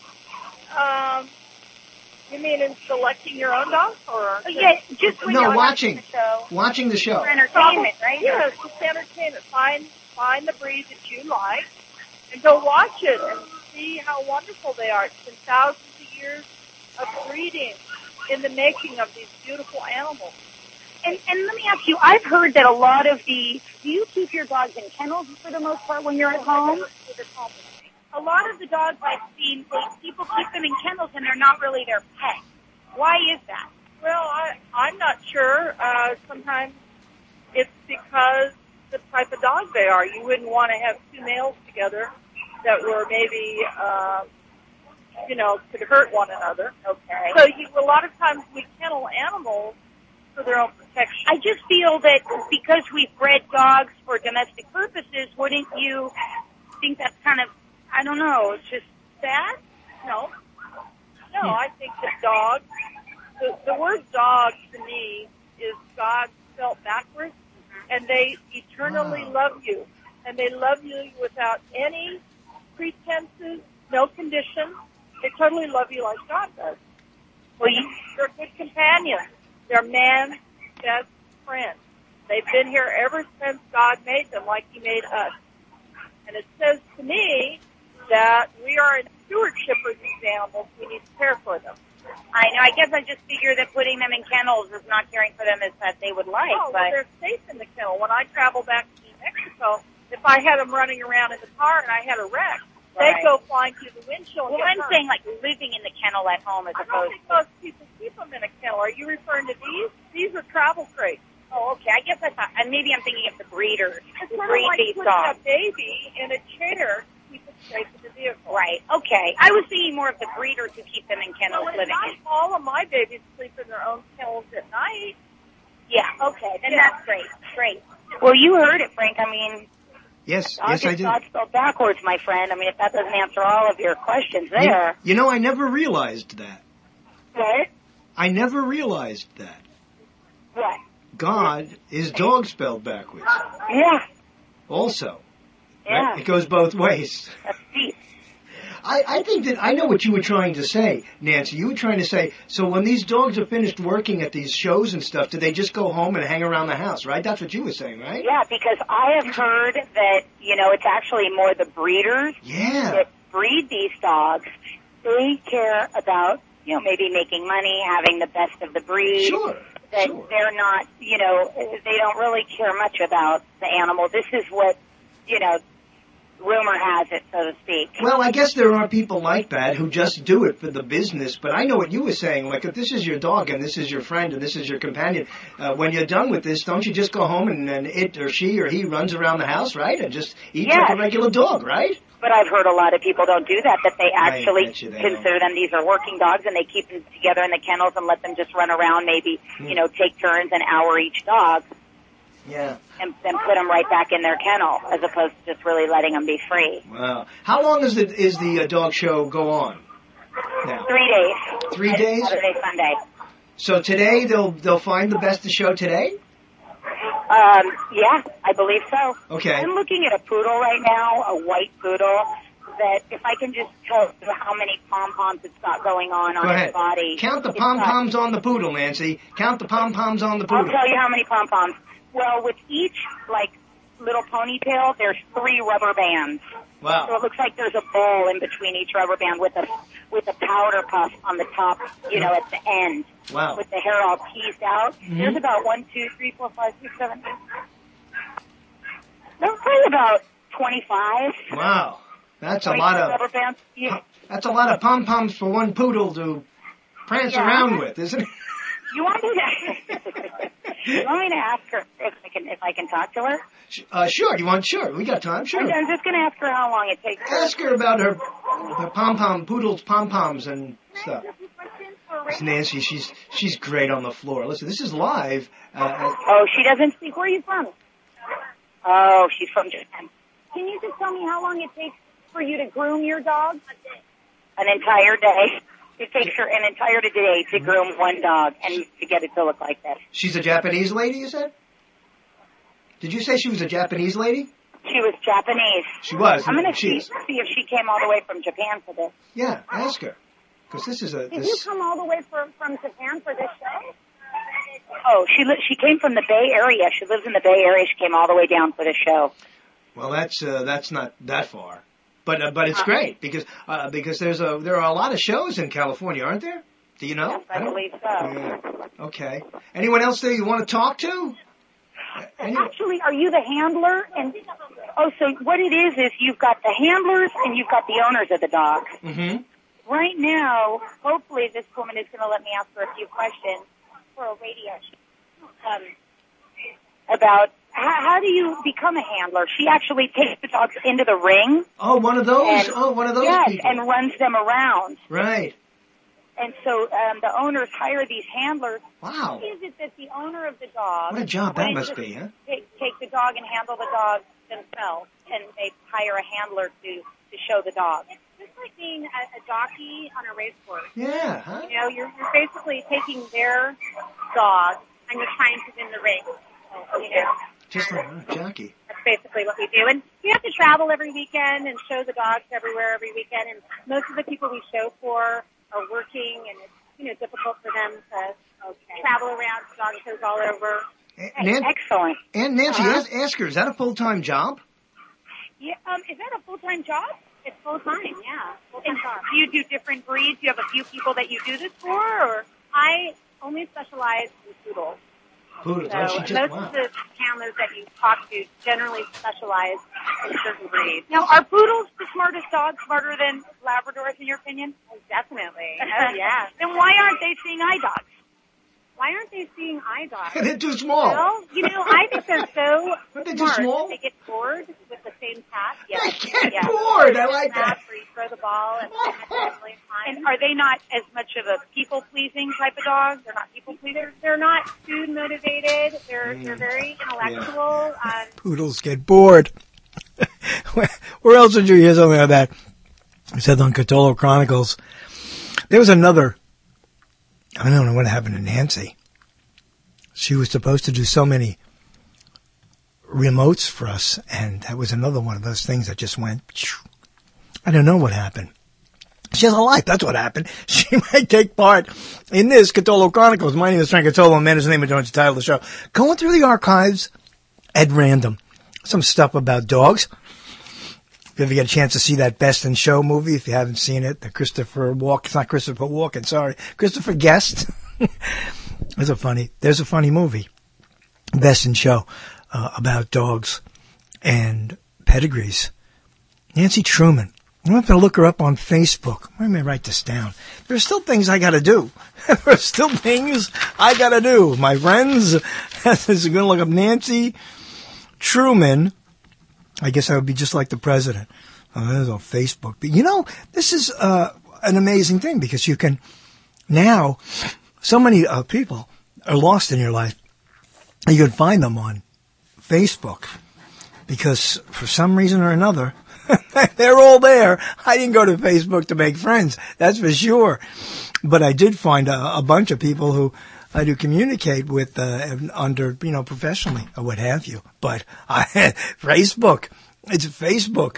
Um, you mean in selecting your own dog, or yeah, just when No, you're watching. the show Watching the show. for entertainment, right? Yes, it's entertainment. Find find the breed that you like, and go watch it and see how wonderful they are. It's been thousands of years of breeding in the making of these beautiful animals. And, and let me ask you, I've heard that a lot of the, do you keep your dogs in kennels for the most part when you're at home? A lot of the dogs I've seen, they, people keep them in kennels and they're not really their pet. Why is that? Well, I, I'm not sure. Uh, sometimes it's because the type of dog they are. You wouldn't want to have two males together that were maybe, um, you know, could hurt one another. Okay. So you, a lot of times we kennel animals for their own protection. I just feel that because we bred dogs for domestic purposes, wouldn't you think that's kind of, I don't know, it's just Bad? No. No, I think that dogs, the, the word dog to me is God spelled backwards, and they eternally love you. And they love you without any pretenses, no conditions. They totally love you like God does. Well, you, they're good companions. They're man's best friends. They've been here ever since God made them, like He made us. And it says to me that we are in stewardship of these animals. We need to care for them. I know. I guess I just figure that putting them in kennels is not caring for them as that they would like. Oh, but well, they're safe in the kennel. When I travel back to New Mexico, if I had them running around in the car and I had a wreck, Right. they'd go flying through the windshield. and well, get I'm hurt. saying like living in the kennel at home as I don't opposed think to. most people keep them in a kennel. Are you referring to these? These are travel crates. Oh, okay. I guess I thought, and maybe I'm thinking of the breeders It's who sort of breed like these putting dogs. a baby in a chair to keep it safe in the vehicle. Right. Okay. I was thinking more of the breeders who keep them in kennels Well, living not in. all of my babies sleep in their own kennels at night. Yeah. Okay. Then Yeah. that's great. Great. Well, you heard it, Frank. I mean, Yes, dog yes, I is did. dog spelled backwards, my friend. I mean, if that doesn't answer all of your questions You, there. you know, I never realized that. What? I never realized that. What? God is dog spelled backwards. Yeah. Also. Yeah. Right? It goes both ways. That's deep. I, I think that I know what you were trying to say, Nancy. You were trying to say, so when these dogs are finished working at these shows and stuff, do they just go home and hang around the house, right? That's what you were saying, right? Yeah, because I have heard that, you know, it's actually more the breeders Yeah. that breed these dogs. They care about, you know, maybe making money, having the best of the breed. Sure. That sure. they're not, you know, they don't really care much about the animal. This is what, you know, rumor has it, so to speak. Well, I guess there are people like that who just do it for the business, but I know what you were saying. Like, if this is your dog and this is your friend and this is your companion, uh, when you're done with this, don't you just go home and, and it or she or he runs around the house, right? And just eats Yes. like a regular dog, right? But I've heard a lot of people don't do that, that they I actually bet you they consider them, these are working dogs, and they keep them together in the kennels and let them just run around, maybe, Hmm. you know, take turns an hour each dog, Yeah. and then put them right back in their kennel, as opposed to just really letting them be free. Wow. How long is the, is the uh, dog show go on? Now? Three days. Three days? Saturday, Sunday. So today they'll they'll find the best of show today? Um, yeah, I believe so. Okay. I'm looking at a poodle right now, a white poodle, that if I can just tell you how many pom-poms it's got going on on Go its ahead. body. Count the It's got- pom-poms on the poodle, Nancy. Count the pom-poms on the I'll poodle. tell you how many pom-poms. Well, with each, like, little ponytail, there's three rubber bands. So Wow. it looks like there's a bowl in between each rubber band with a with a powder puff on the top, you know, at the end, Wow. with the hair all teased out. Mhm. There's about one, two, three, four, five, six, seven, eight. There's probably about twenty-five. Wow. That's a twenty-five lot of rubber bands. Yeah. that's a lot of pom-poms for one poodle to prance Yeah. around with, isn't it? You want me to? You want me to ask her if I can if I can talk to her? Uh, sure. You want? Sure. We got time. Sure. I'm, I'm just going to ask her how long it takes. Ask her about her, her pom-pom poodles, pom-poms, and stuff. It's Nancy. She's she's great on the floor. Listen, this is live. Uh, Oh, she doesn't speak. Where are you from? Oh, she's from Japan. Can you just tell me how long it takes for you to groom your dog? An entire day. It takes her an entire day to groom one dog and to get it to look like this. she's a Japanese lady, you said? Did you say she was a Japanese lady? She was Japanese. She was. I'm going to She see, is. see if she came all the way from Japan for this. Yeah, ask her. Because this is a Did you this. come all the way from from Japan for this show? Oh, she li- she came from the Bay Area. She lives in the Bay Area. She came all the way down for the show. Well, that's uh, that's not that far, but uh, but it's Uh-huh. great because uh, because there's a there are a lot of shows in California, aren't there? Do you know? Yes, I don't- believe so. Yeah. Okay. Anyone else there you want to talk to? Any- Actually, are you the handler? And oh, so what it is is you've got the handlers and you've got the owners of the dogs. Mm-hmm. Right now, hopefully, this woman is going to let me ask her a few questions for a radio show um, about how, how do you become a handler. She actually takes the dogs into the ring. Oh, one of those. And, oh, one of those yes, people. and runs them around. Right. And so um, the owners hire these handlers. Wow. How is it that the owner of the dog... What a job that wouldn't must just be, huh? Take, take the dog and handle the dog themselves, and they hire a handler to, to show the dog. It's just like being a, a jockey on a race course. Yeah, huh? You know, you're, you're basically taking their dog and you're trying to win the race. So, you know, Just like oh, jockey. that's basically what we do. And we have to travel every weekend and show the dogs everywhere every weekend. And most of the people we show for are working, and it's, you know, difficult for them to okay. travel around to dog shows all over. Nan- Excellent. And Nancy, Uh-huh. ask, ask her, is that a full-time job? Yeah, um, is that a full-time job? It's full-time, yeah. Full-time And job. do you do different breeds? Do you have a few people that you do this for? Or I only specialize in poodles. Poodles. So Oh, she just, most wow. of the handlers that you talk to generally specialize in certain breeds. now, are poodles the smartest dogs, smarter than Labradors, in your opinion? Oh, definitely. Oh, yeah. Then why aren't they seeing eye dogs? Why aren't they seeing eye dogs? They're too small. Well, you know, I think they're so Aren't they too smart small? that they get bored with the same task. Yes. They get yes. bored. I like that. Where you throw the ball and, and are they not as much of a people-pleasing type of dog? They're not people-pleasers. They're not food motivated. They're they're very intellectual. Um, Poodles get bored. Where else did you hear something like that? It said on Cthulhu Chronicles. There was another, I don't know what happened to Nancy. She was supposed to do so many remotes for us, and that was another one of those things that just went, I don't know what happened. She has a life, that's what happened. She might take part in this Cthulhu Chronicles. My name is Frank Cthulhu, and man, his name is Jones, the title of the show. Going through the archives at random. Some stuff about dogs. If you ever get a chance to see that Best in Show movie, if you haven't seen it, the Christopher Walken, it's not Christopher Walken, sorry, Christopher Guest. There's a funny, there's a funny movie, Best in Show, uh, about dogs and pedigrees. Nancy Truman. I'm going to look her up on Facebook. Let me write this down. There are still things I got to do. There are still things I got to do. My friends, I'm going to look up Nancy Truman. I guess I would be just like the president. Oh, that is on Facebook. But you know, this is uh, an amazing thing because you can now, so many uh, people are lost in your life. You can find them on Facebook because for some reason or another, they're all there. I didn't go to Facebook to make friends, that's for sure. But I did find a, a bunch of people who I do communicate with uh, under, you know, professionally or what have you. But I, Facebook, it's Facebook.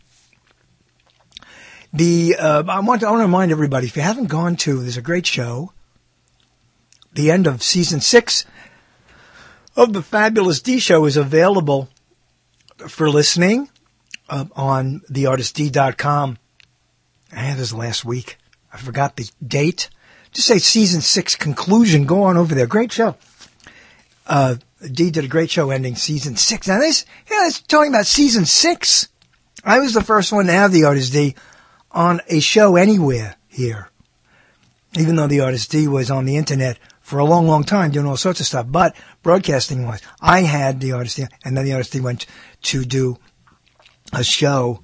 The uh, I want to, I want to remind everybody, if you haven't gone to, there's a great show. The end of season six of the Fabulous D Show is available for listening uh, on the artist d dot com. I had this last week. I forgot the date. Just say season six conclusion. Go on over there. Great show. Uh, D did a great show ending season six. Now this, yeah, it's talking about season six. I was the first one to have the Artist D on a show anywhere here. Even though the Artist D was on the internet for a long, long time doing all sorts of stuff. But broadcasting wise, I had the Artist D, and then the Artist D went to do a show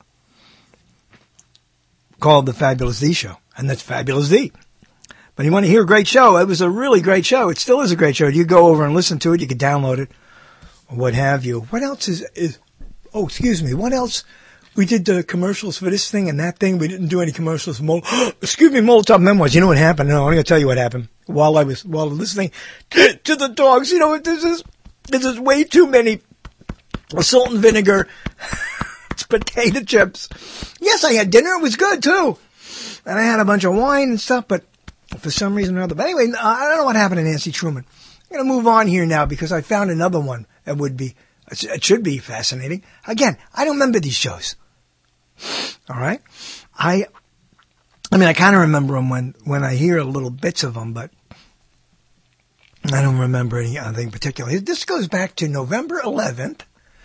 called The Fabulous D Show. And that's Fabulous D. But you want to hear a great show, it was a really great show. It still is a great show. You go over and listen to it. You can download it or what have you. What else is, is oh, excuse me. What else? We did the commercials for this thing and that thing. We didn't do any commercials. Mol- excuse me, Molotov Memoirs. You know what happened? No, I'm going to tell you what happened while I was, while listening to, to the dogs. You know, this is, this is way too many salt and vinegar. It's potato chips. Yes, I had dinner. It was good too. And I had a bunch of wine and stuff, but for some reason or another. But anyway, I don't know what happened to Nancy Truman. I'm going to move on here now because I found another one that would be, it should be fascinating. Again, I don't remember these shows. All right? I, I mean, I kind of remember them when, when I hear little bits of them, but I don't remember anything particularly. This goes back to November eleventh,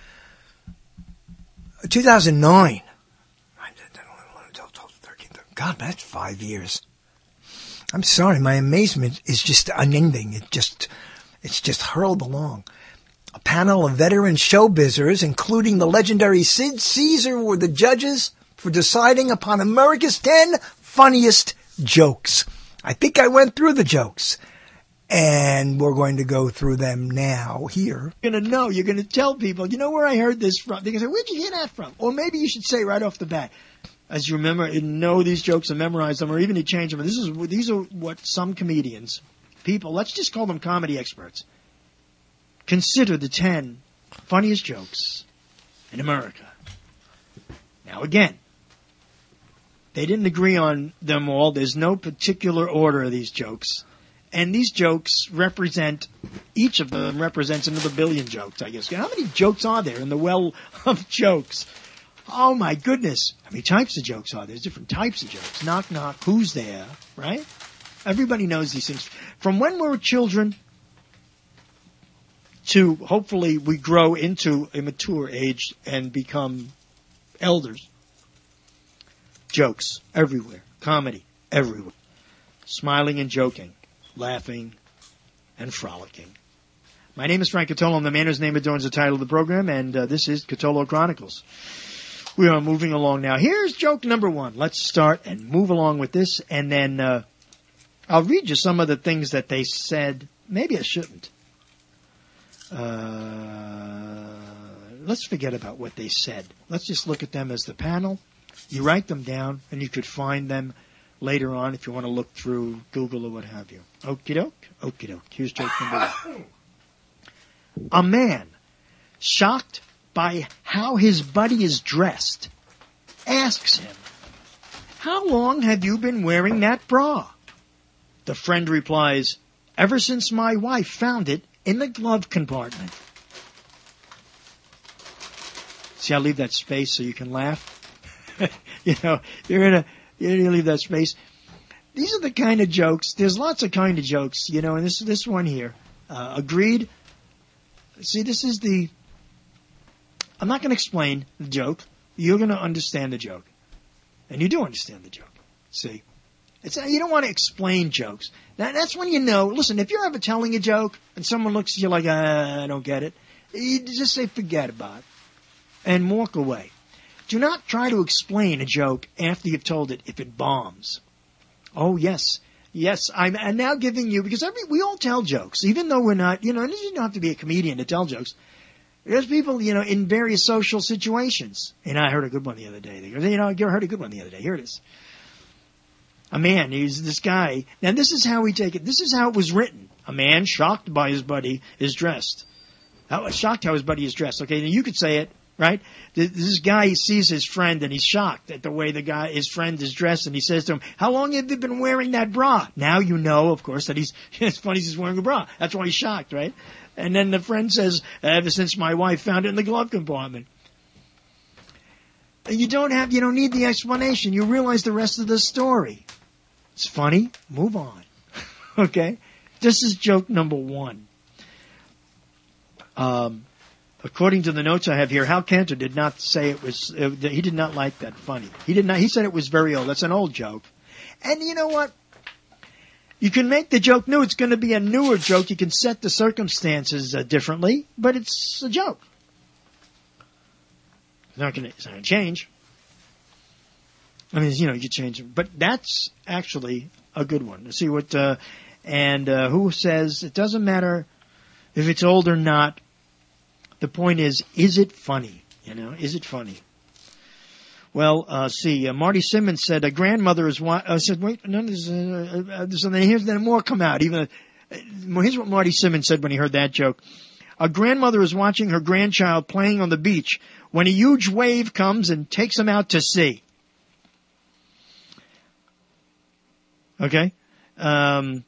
two thousand nine. God, that's five years. I'm sorry, my amazement is just unending. It just, it's just hurled along. A panel of veteran showbizzers, including the legendary Sid Caesar, were the judges for deciding upon America's ten funniest jokes. I think I went through the jokes, and we're going to go through them now here. You're going to know, you're going to tell people, you know where I heard this from? They're going to say, where'd you hear that from? Or maybe you should say right off the bat, as you remember, you know these jokes and memorize them, or even you change them. This is these are what some comedians, people, let's just call them comedy experts, consider the ten funniest jokes in America. Now again, they didn't agree on them all. There's no particular order of these jokes. And these jokes represent, each of them represents another billion jokes, I guess. How many jokes are there in the well of jokes? Oh my goodness. How many types of jokes are there? There's different types of jokes. Knock, knock, who's there, right? Everybody knows these things. From when we were children to hopefully we grow into a mature age and become elders. Jokes everywhere. Comedy everywhere. Smiling and joking. Laughing. and frolicking. My name is Frank Catolo. I'm the man whose name adorns the title of the program, and uh, this is Catolo Chronicles. We are moving along now. Here's joke number one. Let's start and move along with this, and then uh, I'll read you some of the things that they said. Maybe I shouldn't. Uh, let's forget about what they said. Let's just look at them as the panel. You write them down, and you could find them later on if you want to look through Google or what have you. Okie doke, okie doke. Here's joke number one. A man, shocked by how his buddy is dressed, asks him, "How long have you been wearing that bra?" The friend replies, "Ever since my wife found it in the glove compartment." See, I leave that space so you can laugh. you know, you're in a, you leave that space. These are the kind of jokes. There's lots of kind of jokes, you know, and this this one here. Uh, agreed. See, this is the, I'm not going to explain the joke. You're going to understand the joke. And you do understand the joke. See? It's, you don't want to explain jokes. That, that's when you know, listen, if you're ever telling a joke and someone looks at you like, uh, I don't get it, you just say forget about it and walk away. Do not try to explain a joke after you've told it if it bombs. Oh, yes. Yes, I'm, I'm now giving you, because every, we all tell jokes, even though we're not, you know, and you don't have to be a comedian to tell jokes. There's people, you know, in various social situations. And I heard a good one the other day. They go, you know, I heard a good one the other day. Here it is. A man, he's this guy. Now, this is how we take it. This is how it was written. A man shocked by his buddy is dressed. How, shocked how his buddy is dressed. Okay, now you could say it, right? This guy sees his friend and he's shocked at the way the guy, his friend is dressed, and he says to him, "How long have you been wearing that bra?" Now you know, of course, that he's, it's funny he's wearing a bra. That's why he's shocked, right? And then the friend says, "Ever since my wife found it in the glove compartment." And you don't have, you don't need the explanation. You realize the rest of the story. It's funny. Move on. Okay? This is joke number one. Um, According to the notes I have here, Hal Cantor did not say it was, uh, he did not like that funny. He did not, he said it was very old. That's an old joke. And you know what? You can make the joke new. It's going to be a newer joke. You can set the circumstances uh, differently, but it's a joke. It's not going to change. I mean, you know, you can change it. But that's actually a good one. Let's see what, uh, and uh, who says it doesn't matter if it's old or not. The point is, is it funny? You know, is it funny? Well, uh, see, uh, Marty Simmons said a grandmother is wa- uh, said, wait, no, there's, uh, uh, there's something, here's then more come out. Even, uh, here's what Marty Simmons said when he heard that joke. A grandmother is watching her grandchild playing on the beach when a huge wave comes and takes him out to sea. Okay? Um,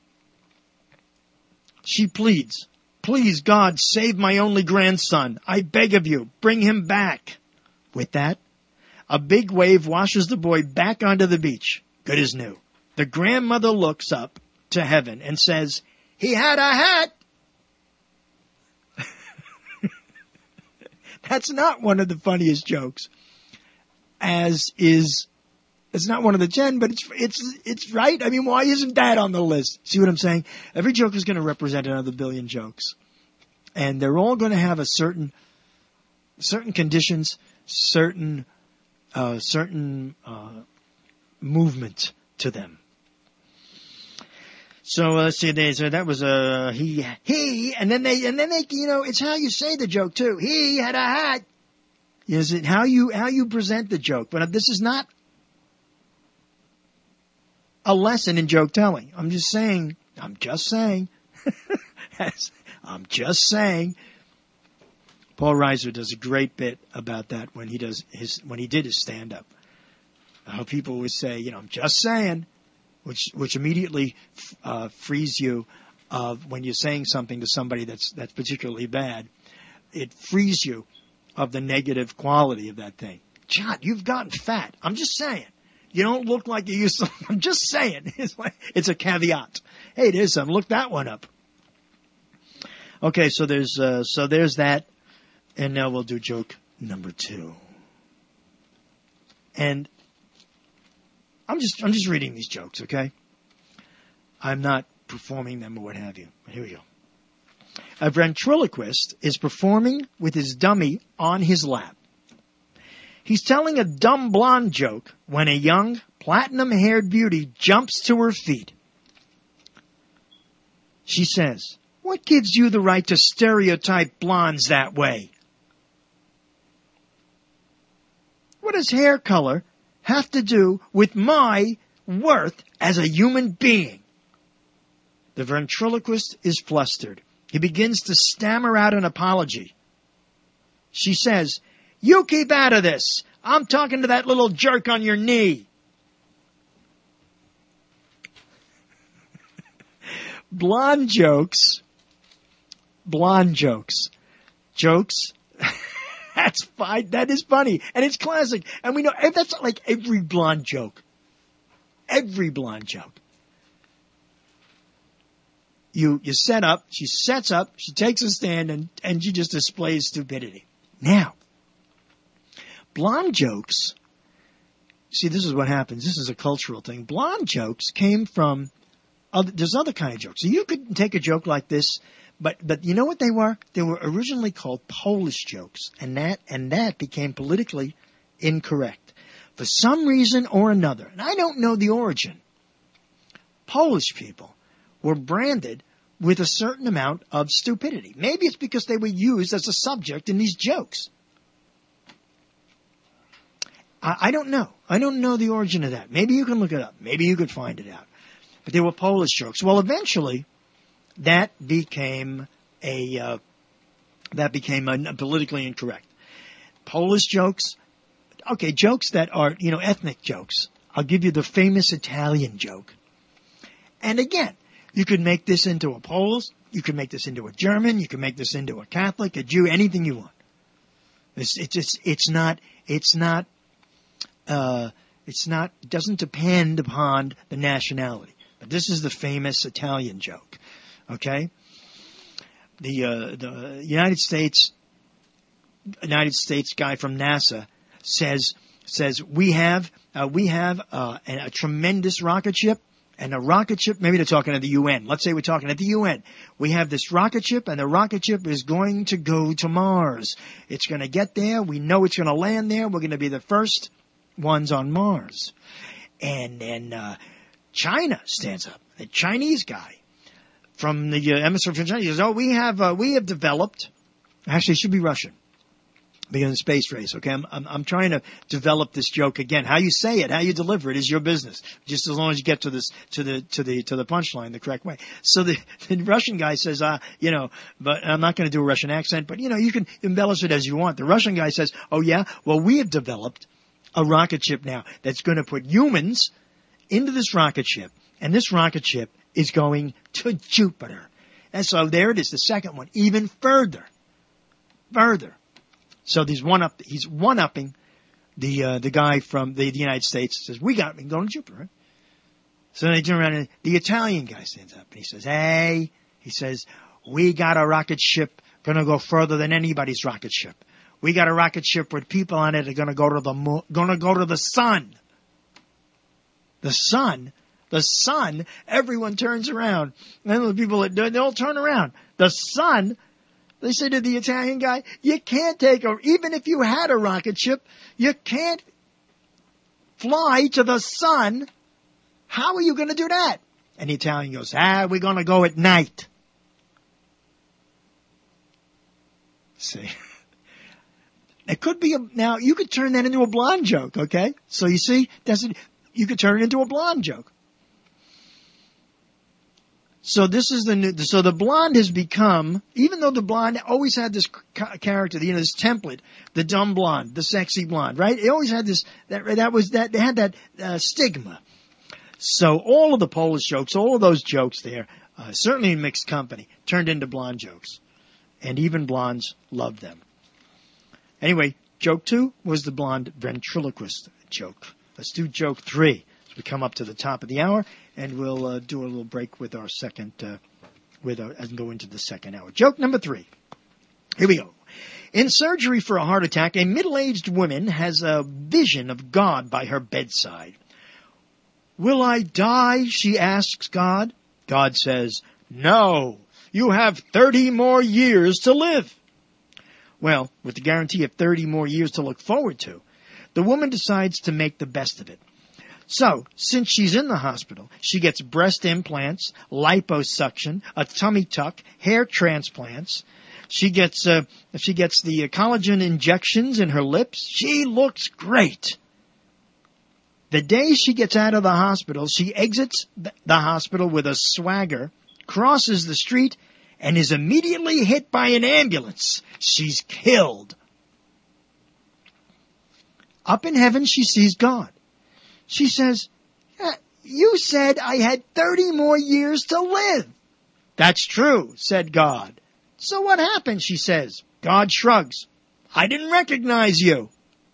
she pleads. "Please, God, save my only grandson. I beg of you, bring him back." With that, a big wave washes the boy back onto the beach. Good as new. The grandmother looks up to heaven and says, "He had a hat." That's not one of the funniest jokes. As is, it's not one of the ten, but it's, it's, it's right. I mean, why isn't that on the list? See what I'm saying? Every joke is going to represent another billion jokes. And they're all going to have a certain, certain conditions, certain, uh, certain, uh, movement to them. So uh, let's see, they, so that was a, uh, he, he, and then they, and then they, you know, it's how you say the joke too. He had a hat. Is it how you, how you present the joke? But this is not a lesson in joke telling. I'm just saying, I'm just saying, I'm just saying. Paul Reiser does a great bit about that when he does his, when he did his stand up. How people would say, you know, I'm just saying, which, which immediately, uh, frees you of when you're saying something to somebody that's, that's particularly bad. It frees you of the negative quality of that thing. John, you've gotten fat. I'm just saying. You don't look like you used to. I'm just saying. It's like, it's a caveat. Hey, there's some. Look that one up. Okay, so there's, uh, so there's that. And now we'll do joke number two. And I'm just, I'm just reading these jokes, okay? I'm not performing them or what have you. But here we go. A ventriloquist is performing with his dummy on his lap. He's telling a dumb blonde joke when a young, platinum-haired beauty jumps to her feet. She says, "What gives you the right to stereotype blondes that way? What does hair color have to do with my worth as a human being?" The ventriloquist is flustered. He begins to stammer out an apology. She says, "You keep out of this. I'm talking to that little jerk on your knee." Blonde jokes. Blonde jokes. Jokes. That's fine. That is funny. And it's classic. And we know, that's like every blonde joke. Every blonde joke. You, you set up, she sets up, she takes a stand, and, and she just displays stupidity. Now, blonde jokes, see, this is what happens. This is a cultural thing. Blonde jokes came from, other, there's other kind of jokes. So you could take a joke like this, but, but you know what they were? They were originally called Polish jokes, and that, and that became politically incorrect. For some reason or another, and I don't know the origin, Polish people were branded with a certain amount of stupidity. Maybe it's because they were used as a subject in these jokes. I, I don't know. I don't know the origin of that. Maybe you can look it up. Maybe you could find it out. But they were Polish jokes. Well, eventually, that became a uh, that became a, a politically incorrect. Polish jokes, okay, jokes that are, you know, ethnic jokes. I'll give you the famous Italian joke. And again, you could make this into a Polish, you could make this into a German, you could make this into a Catholic, a Jew, anything you want. It's, it's, it's, it's not, it's not, uh, it's not, it doesn't depend upon the nationality. But this is the famous Italian joke. Okay? The, uh, the United States, United States guy from NASA says, says, we have, uh, we have, uh, a, a tremendous rocket ship. And a rocket ship, maybe they're talking at the U N. Let's say we're talking at the U N. We have this rocket ship, and the rocket ship is going to go to Mars. It's going to get there. We know it's going to land there. We're going to be the first ones on Mars. And then uh, China stands up. The Chinese guy from the uh, emissary from China says, "Oh, we have uh, we have developed." Actually, it should be Russian. Being a space race, okay? I'm, I'm, I'm trying to develop this joke again. How you say it, how you deliver it is your business. Just as long as you get to this, to the, to the, to the punchline the correct way. So the, the Russian guy says, uh, you know, but I'm not going to do a Russian accent, but you know, you can embellish it as you want. The Russian guy says, "Oh yeah, well we have developed a rocket ship now that's going to put humans into this rocket ship, and this rocket ship is going to Jupiter." And so there it is, the second one, even further, further. So he's one up. He's one upping the uh, the guy from the, the United States. Says, "We got we can go to Jupiter." Right? So then they turn around and the Italian guy stands up and he says, "Hey," he says, "we got a rocket ship gonna go further than anybody's rocket ship. We got a rocket ship with people on it that are gonna go to the moon, gonna go to the sun." The sun, the sun. Everyone turns around, and then the people they all turn around. The sun. They say to the Italian guy, "You can't take a, even if you had a rocket ship, you can't fly to the sun. How are you going to do that?" And the Italian goes, "Ah, we're going to go at night." See, it could be a, now you could turn that into a blonde joke, okay? So you see, that's it, you could turn it into a blonde joke. So this is the new, so the blonde has become, even though the blonde always had this character, you know, this template, the dumb blonde, the sexy blonde, right? It always had this, that, that was, that, they had that, uh, stigma. So all of the Polish jokes, all of those jokes there, uh, certainly in mixed company, turned into blonde jokes. And even blondes loved them. Anyway, joke two was the blonde ventriloquist joke. Let's do joke three. We come up to the top of the hour, and we'll uh, do a little break with our second, uh, with our, and go into the second hour. Joke number three. Here we go. In surgery for a heart attack, a middle-aged woman has a vision of God by her bedside. "Will I die?" she asks God. God says, "No, you have thirty more years to live. Well, with the guarantee of thirty more years to look forward to, the woman decides to make the best of it. So, since she's in the hospital, she gets breast implants, liposuction, a tummy tuck, hair transplants. She gets, uh, she gets the collagen injections in her lips. She looks great. The day she gets out of the hospital, she exits the hospital with a swagger, crosses the street, and is immediately hit by an ambulance. She's killed. Up in heaven, she sees God. She says, you said I had thirty more years to live. That's true, said God. So what happened, she says. God shrugs. I didn't recognize you.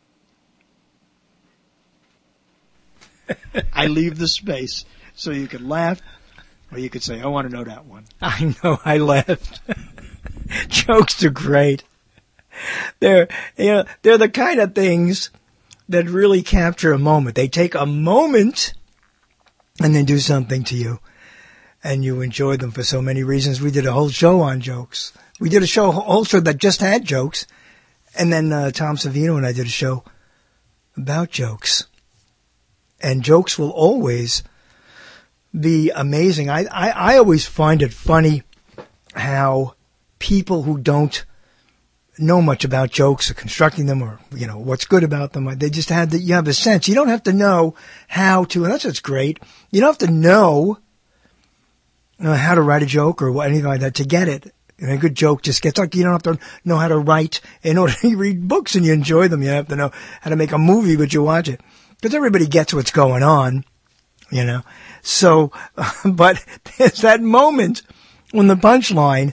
I leave the space so you could laugh, or you could say, I want to know that one. I know, I laughed. Jokes are great. They're, you know, they're the kind of things that really capture a moment. They take a moment and then do something to you, and you enjoy them for so many reasons. We did a whole show on jokes. We did a show, a whole show that just had jokes, and then uh, Tom Savino and I did a show about jokes. And jokes will always be amazing. I, I, I always find it funny how people who don't know much about jokes or constructing them or, you know, what's good about them, they just had the, you have a sense. You don't have to know how to, and that's what's great. You don't have to know uh, how to write a joke or anything like that to get it. And a good joke just gets like, you don't have to know how to write in order to read books and you enjoy them. You have to know how to make a movie, but you watch it. Because everybody gets what's going on, you know. So, but there's that moment when the punchline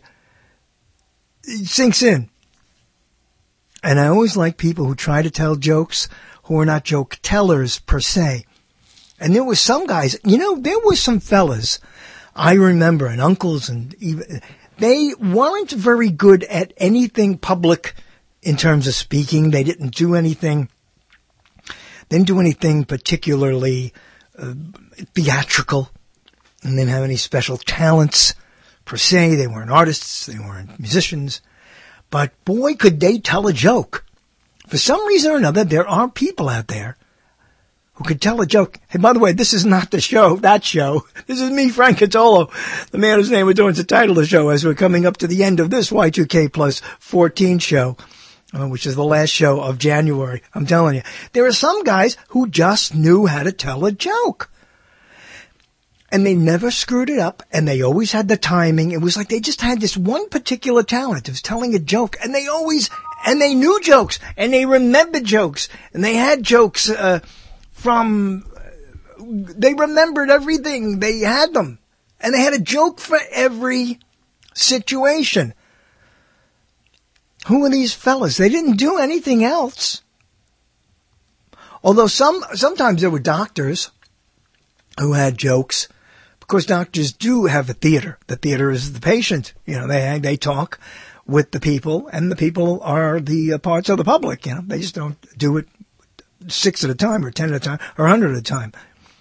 sinks in. And I always like people who try to tell jokes who are not joke tellers per se. And there was some guys, you know, there was some fellas I remember, and uncles, and even, they weren't very good at anything public in terms of speaking. They didn't do anything. Didn't do anything particularly uh, theatrical, and didn't have any special talents per se. They weren't artists, they weren't musicians, but boy, could they tell a joke. For some reason or another, there are people out there who could tell a joke. Hey, by the way, this is not the show, that show. This is me, Frank Catolo, the man whose name we're doing to title the show as we're coming up to the end of this Y two K plus fourteen show. Uh, which is the last show of January. I'm telling you. There are some guys who just knew how to tell a joke. And they never screwed it up, and they always had the timing. It was like they just had this one particular talent of telling a joke, and they always, and they knew jokes, and they remembered jokes, and they had jokes uh, from, they remembered everything. They had them. And they had a joke for every situation. Who are these fellas? They didn't do anything else. Although some, sometimes there were doctors who had jokes. Of course, doctors do have a theater. The theater is the patient. You know, they, they talk with the people, and the people are the uh, parts of the public. You know, they just don't do it six at a time or ten at a time or a hundred at a time.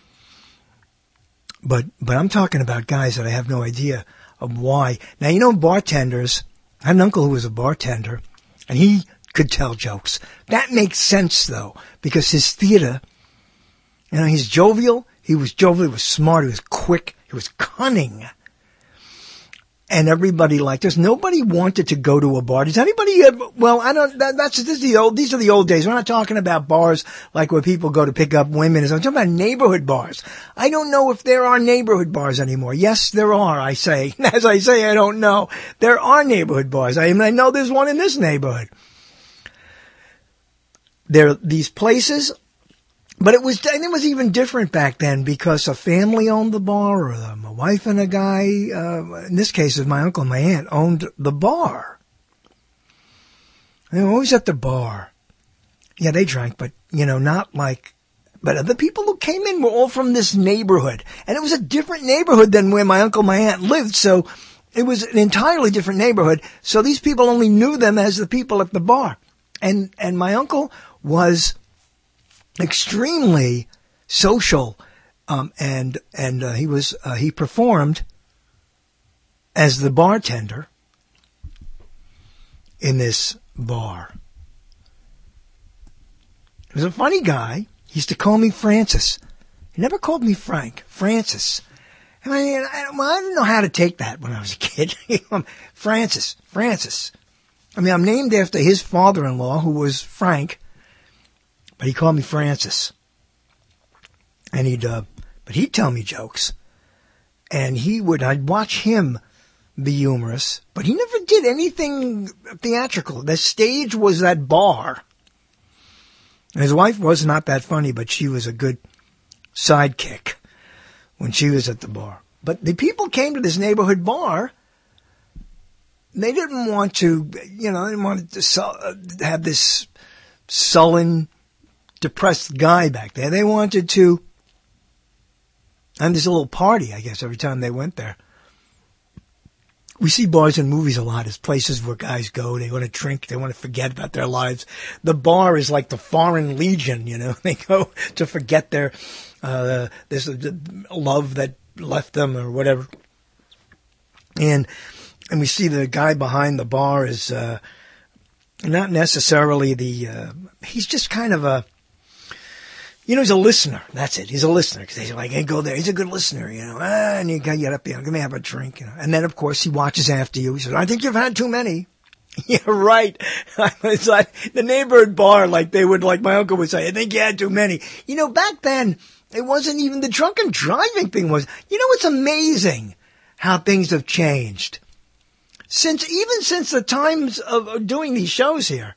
But, but I'm talking about guys that I have no idea of why. Now, you know, bartenders, I had an uncle who was a bartender, and he could tell jokes. That makes sense, though, because his theater, you know, he's jovial. He was jovial. He was smart. He was quick. He was cunning. And everybody liked us. Nobody wanted to go to a bar. Does anybody, uh, well, I don't, that, that's, this is the old, these are the old days. We're not talking about bars like where people go to pick up women. I'm talking about neighborhood bars. I don't know if there are neighborhood bars anymore. Yes, there are, I say. As I say, I don't know. There are neighborhood bars. I mean, I know there's one in this neighborhood. There are these places. But it was, and it was even different back then because a family owned the bar, or a, my wife and a guy, uh, in this case it was my uncle and my aunt, owned the bar. They were always at the bar. Yeah, they drank, but, you know, not like, but the people who came in were all from this neighborhood. And it was a different neighborhood than where my uncle and my aunt lived, so it was an entirely different neighborhood. So these people only knew them as the people at the bar. And, and my uncle was extremely social, um, and, and, uh, he was, uh, he performed as the bartender in this bar. He was a funny guy. He used to call me Francis. He never called me Frank. Francis. I mean, I, well, I didn't know how to take that when I was a kid. Francis. Francis. I mean, I'm named after his father-in-law, who was Frank, but he called me Francis. And he'd, uh, but he'd tell me jokes. And he would, I'd watch him be humorous, but he never did anything theatrical. The stage was that bar. And his wife was not that funny, but she was a good sidekick when she was at the bar. But the people came to this neighborhood bar. They didn't want to, you know, they didn't want to su- have this sullen, depressed guy back there. They wanted to, and there's a little party, I guess, every time they went there. We see bars in movies a lot as places where guys go. They want to drink. They want to forget about their lives. The bar is like the Foreign Legion, you know. They go to forget their uh this uh, love that left them or whatever. And and we see the guy behind the bar is uh not necessarily the. Uh, he's just kind of a. You know, he's a listener. That's it. He's a listener. Because he's like, hey, go there. He's a good listener, you know. Ah, and you got to get up there. Let me have a drink, you know. And then, of course, he watches after you. He says, I think you've had too many. Yeah, right. It's like the neighborhood bar, like they would, like my uncle would say, I think you had too many. You know, back then, it wasn't even the drunken driving thing was. You know, it's amazing how things have changed. Since, even since the times of doing these shows here,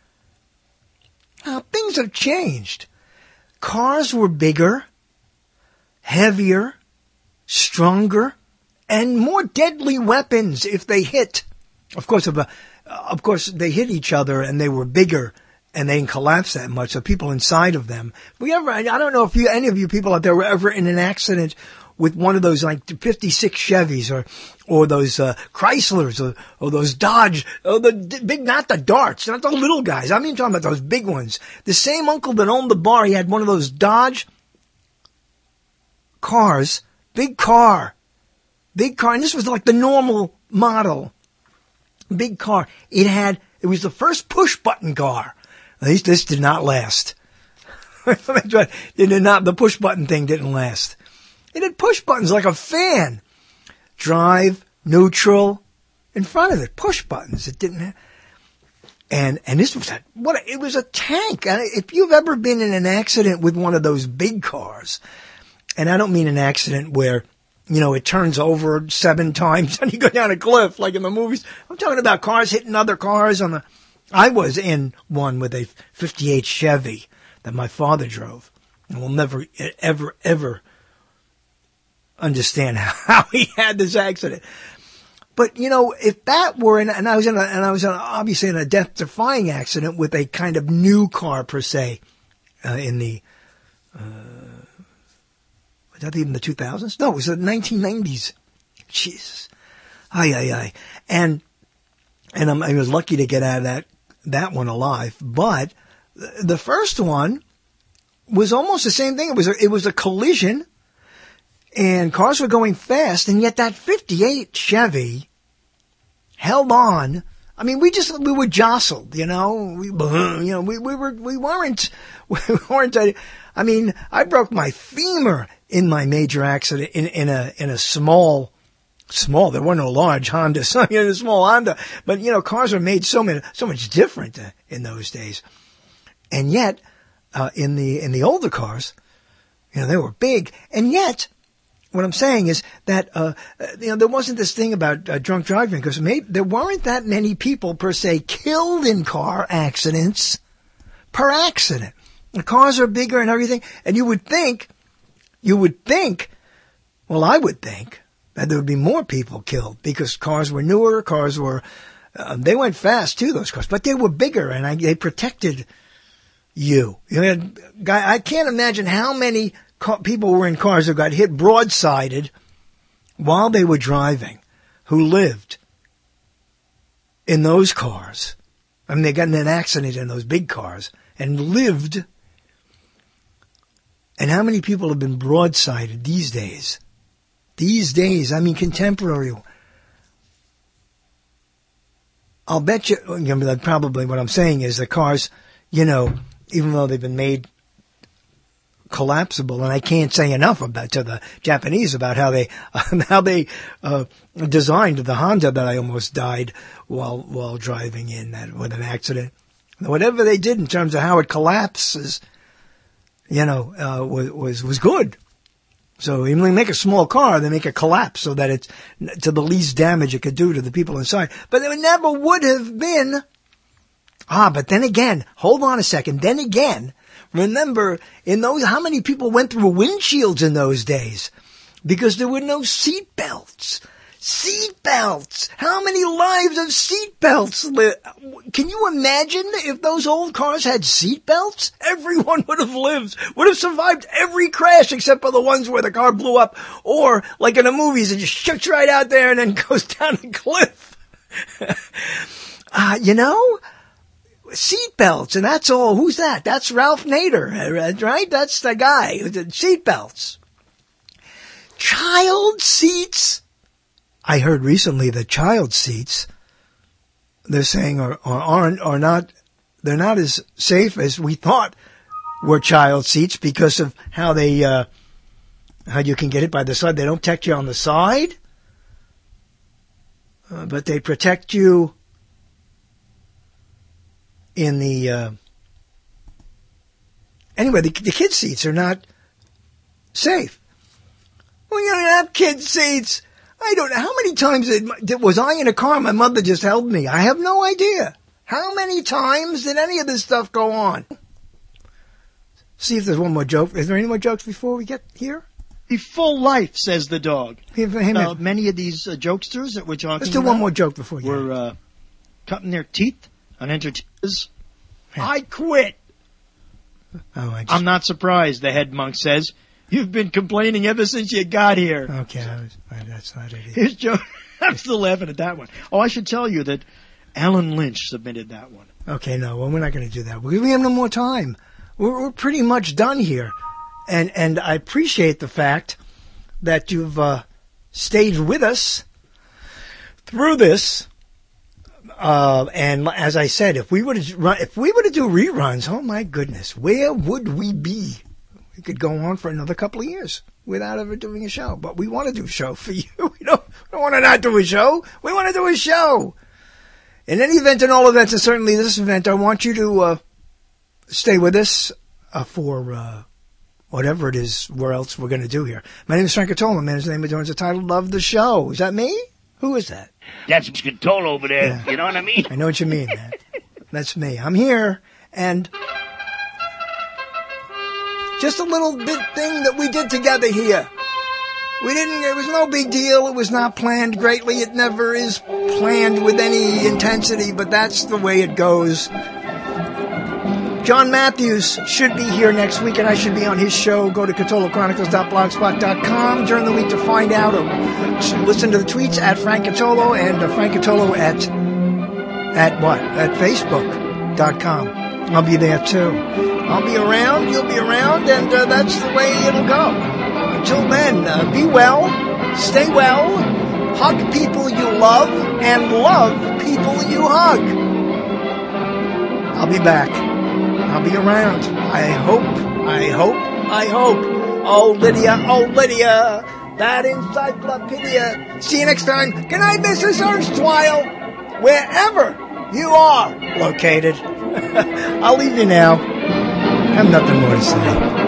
how things have changed. Cars were bigger, heavier, stronger, and more deadly weapons if they hit. Of course, of, uh, of course, they hit each other and they were bigger and they didn't collapse that much. So people inside of them. We ever? I don't know if you, any of you people out there were ever in an accident with one of those like fifty-six Chevys or or those uh, Chryslers or, or those Dodge, or the big, not the Darts, not the little guys. I mean, talking about those big ones. The same uncle that owned the bar, he had one of those Dodge cars, big car, big car, and this was like the normal model, big car. It had, it was the first push button car. At least this did not last. That's right. It did not, the push button thing didn't last. It had push buttons like a fan. Drive, neutral, in front of it. Push buttons. It didn't have. And, and this was a, what a, it was a tank. And if you've ever been in an accident with one of those big cars, and I don't mean an accident where, you know, it turns over seven times and you go down a cliff like in the movies. I'm talking about cars hitting other cars on the, I was in one with a fifty-eight Chevy that my father drove. And we'll never, ever, ever understand how he had this accident. But, you know, if that were in, and I was in a, and I was in a, obviously in a death-defying accident with a kind of new car per se, uh, in the, uh, was that even the two thousands? No, it was the nineteen nineties. Jesus. Ay, ay, ay. And, and I'm, I was lucky to get out of that, that one alive. But the first one was almost the same thing. It was a, it was a collision. And cars were going fast, and yet that fifty-eight Chevy held on. I mean, we just, we were jostled, you know, we, you know, we, we were, we weren't, we weren't, I mean, I broke my femur in my major accident in, in a, in a small, small, there were no large Honda, so, you know, a small Honda, but, you know, cars were made so many, so much different uh, in those days. And yet, uh, in the, in the older cars, you know, they were big, and yet, what I'm saying is that, uh, you know, there wasn't this thing about uh, drunk driving because maybe there weren't that many people per se killed in car accidents per accident. The cars are bigger and everything. And you would think, you would think, well, I would think that there would be more people killed because cars were newer, cars were, uh, they went fast too, those cars, but they were bigger and I, they protected you. You know, guy, I can't imagine how many people were in cars who got hit broadsided while they were driving, who lived in those cars. I mean, they got in an accident in those big cars and lived. And how many people have been broadsided these days? These days, I mean, contemporary. I'll bet you, you know, probably what I'm saying is the cars, you know, even though they've been made collapsible, and I can't say enough about to the Japanese about how they um, how they uh, designed the Honda that I almost died while while driving in that with an accident. Whatever they did in terms of how it collapses, you know, uh, was was was good. So even when they make a small car, they make it collapse so that it's to the least damage it could do to the people inside. But there never would have been. Ah, but then again, hold on a second. Then again. Remember, in those, how many people went through windshields in those days? Because there were no seat belts. Seat belts! How many lives of seat belts? Li- Can you imagine if those old cars had seat belts? Everyone would have lived, would have survived every crash except for the ones where the car blew up. Or, like in the movies, it just shoots right out there and then goes down a cliff. uh, you know? Seatbelts, and that's all. Who's that? That's Ralph Nader, right? That's the guy who did seatbelts. Child seats. I heard recently that child seats, they're saying are, are aren't are not, they're not as safe as we thought were child seats because of how they, uh, how you can get hit by the side. They don't protect you on the side, uh, but they protect you in the, uh, anyway, the, the kid seats are not safe. Well, you don't have kid seats. I don't know. How many times did, was I in a car and my mother just held me? I have no idea. How many times did any of this stuff go on? See if there's one more joke. Is there any more jokes before we get here? The full life, says the dog. Hey, hey, uh, many of these uh, jokesters that we're talking about. Let's do one more joke before you were uh, cutting their teeth on entertainers. Yeah. I quit. Oh, I just... I'm not surprised, the head monk says. You've been complaining ever since you got here. Okay, I was, that's not it either. Here's Joe. I'm still laughing at that one. Oh, I should tell you that Alan Lynch submitted that one. Okay, no, well, we're not going to do that. We have no more time. We're, we're pretty much done here. And and I appreciate the fact that you've uh, stayed with us through this. Uh, and as I said, if we were to run, if we were to do reruns, oh my goodness, where would we be? We could go on for another couple of years without ever doing a show. But we want to do a show for you. We don't, we don't want to not do a show. We want to do a show. In any event, in all events, and certainly this event, I want you to uh, stay with us uh, for uh, whatever it is, where else we're going to do here. My name is Frank Catolo. Man's name is the title of the show. Is that me? Who is that? That's Catolo over there. Yeah. You know what I mean? I know what you mean, man. That's me. I'm here, and just a little bit thing that we did together here. We didn't, it was no big deal. It was not planned greatly. It never is planned with any intensity, but that's the way it goes. John Matthews should be here next week, and I should be on his show. Go to Catolo Chronicles dot blogspot dot com during the week to find out, or listen to the tweets at Frank Catolo and uh, Frank Catolo at, at what? At Facebook dot com. I'll be there too. I'll be around, you'll be around, and uh, that's the way it'll go. Until then, uh, be well, stay well, hug people you love, and love people you hug. I'll be back. I'll be around. I hope, I hope, I hope. Oh, Lydia, oh, Lydia, that encyclopedia. See you next time. Good night, Missus Erstwhile, wherever you are located. I'll leave you now. I have nothing more to say.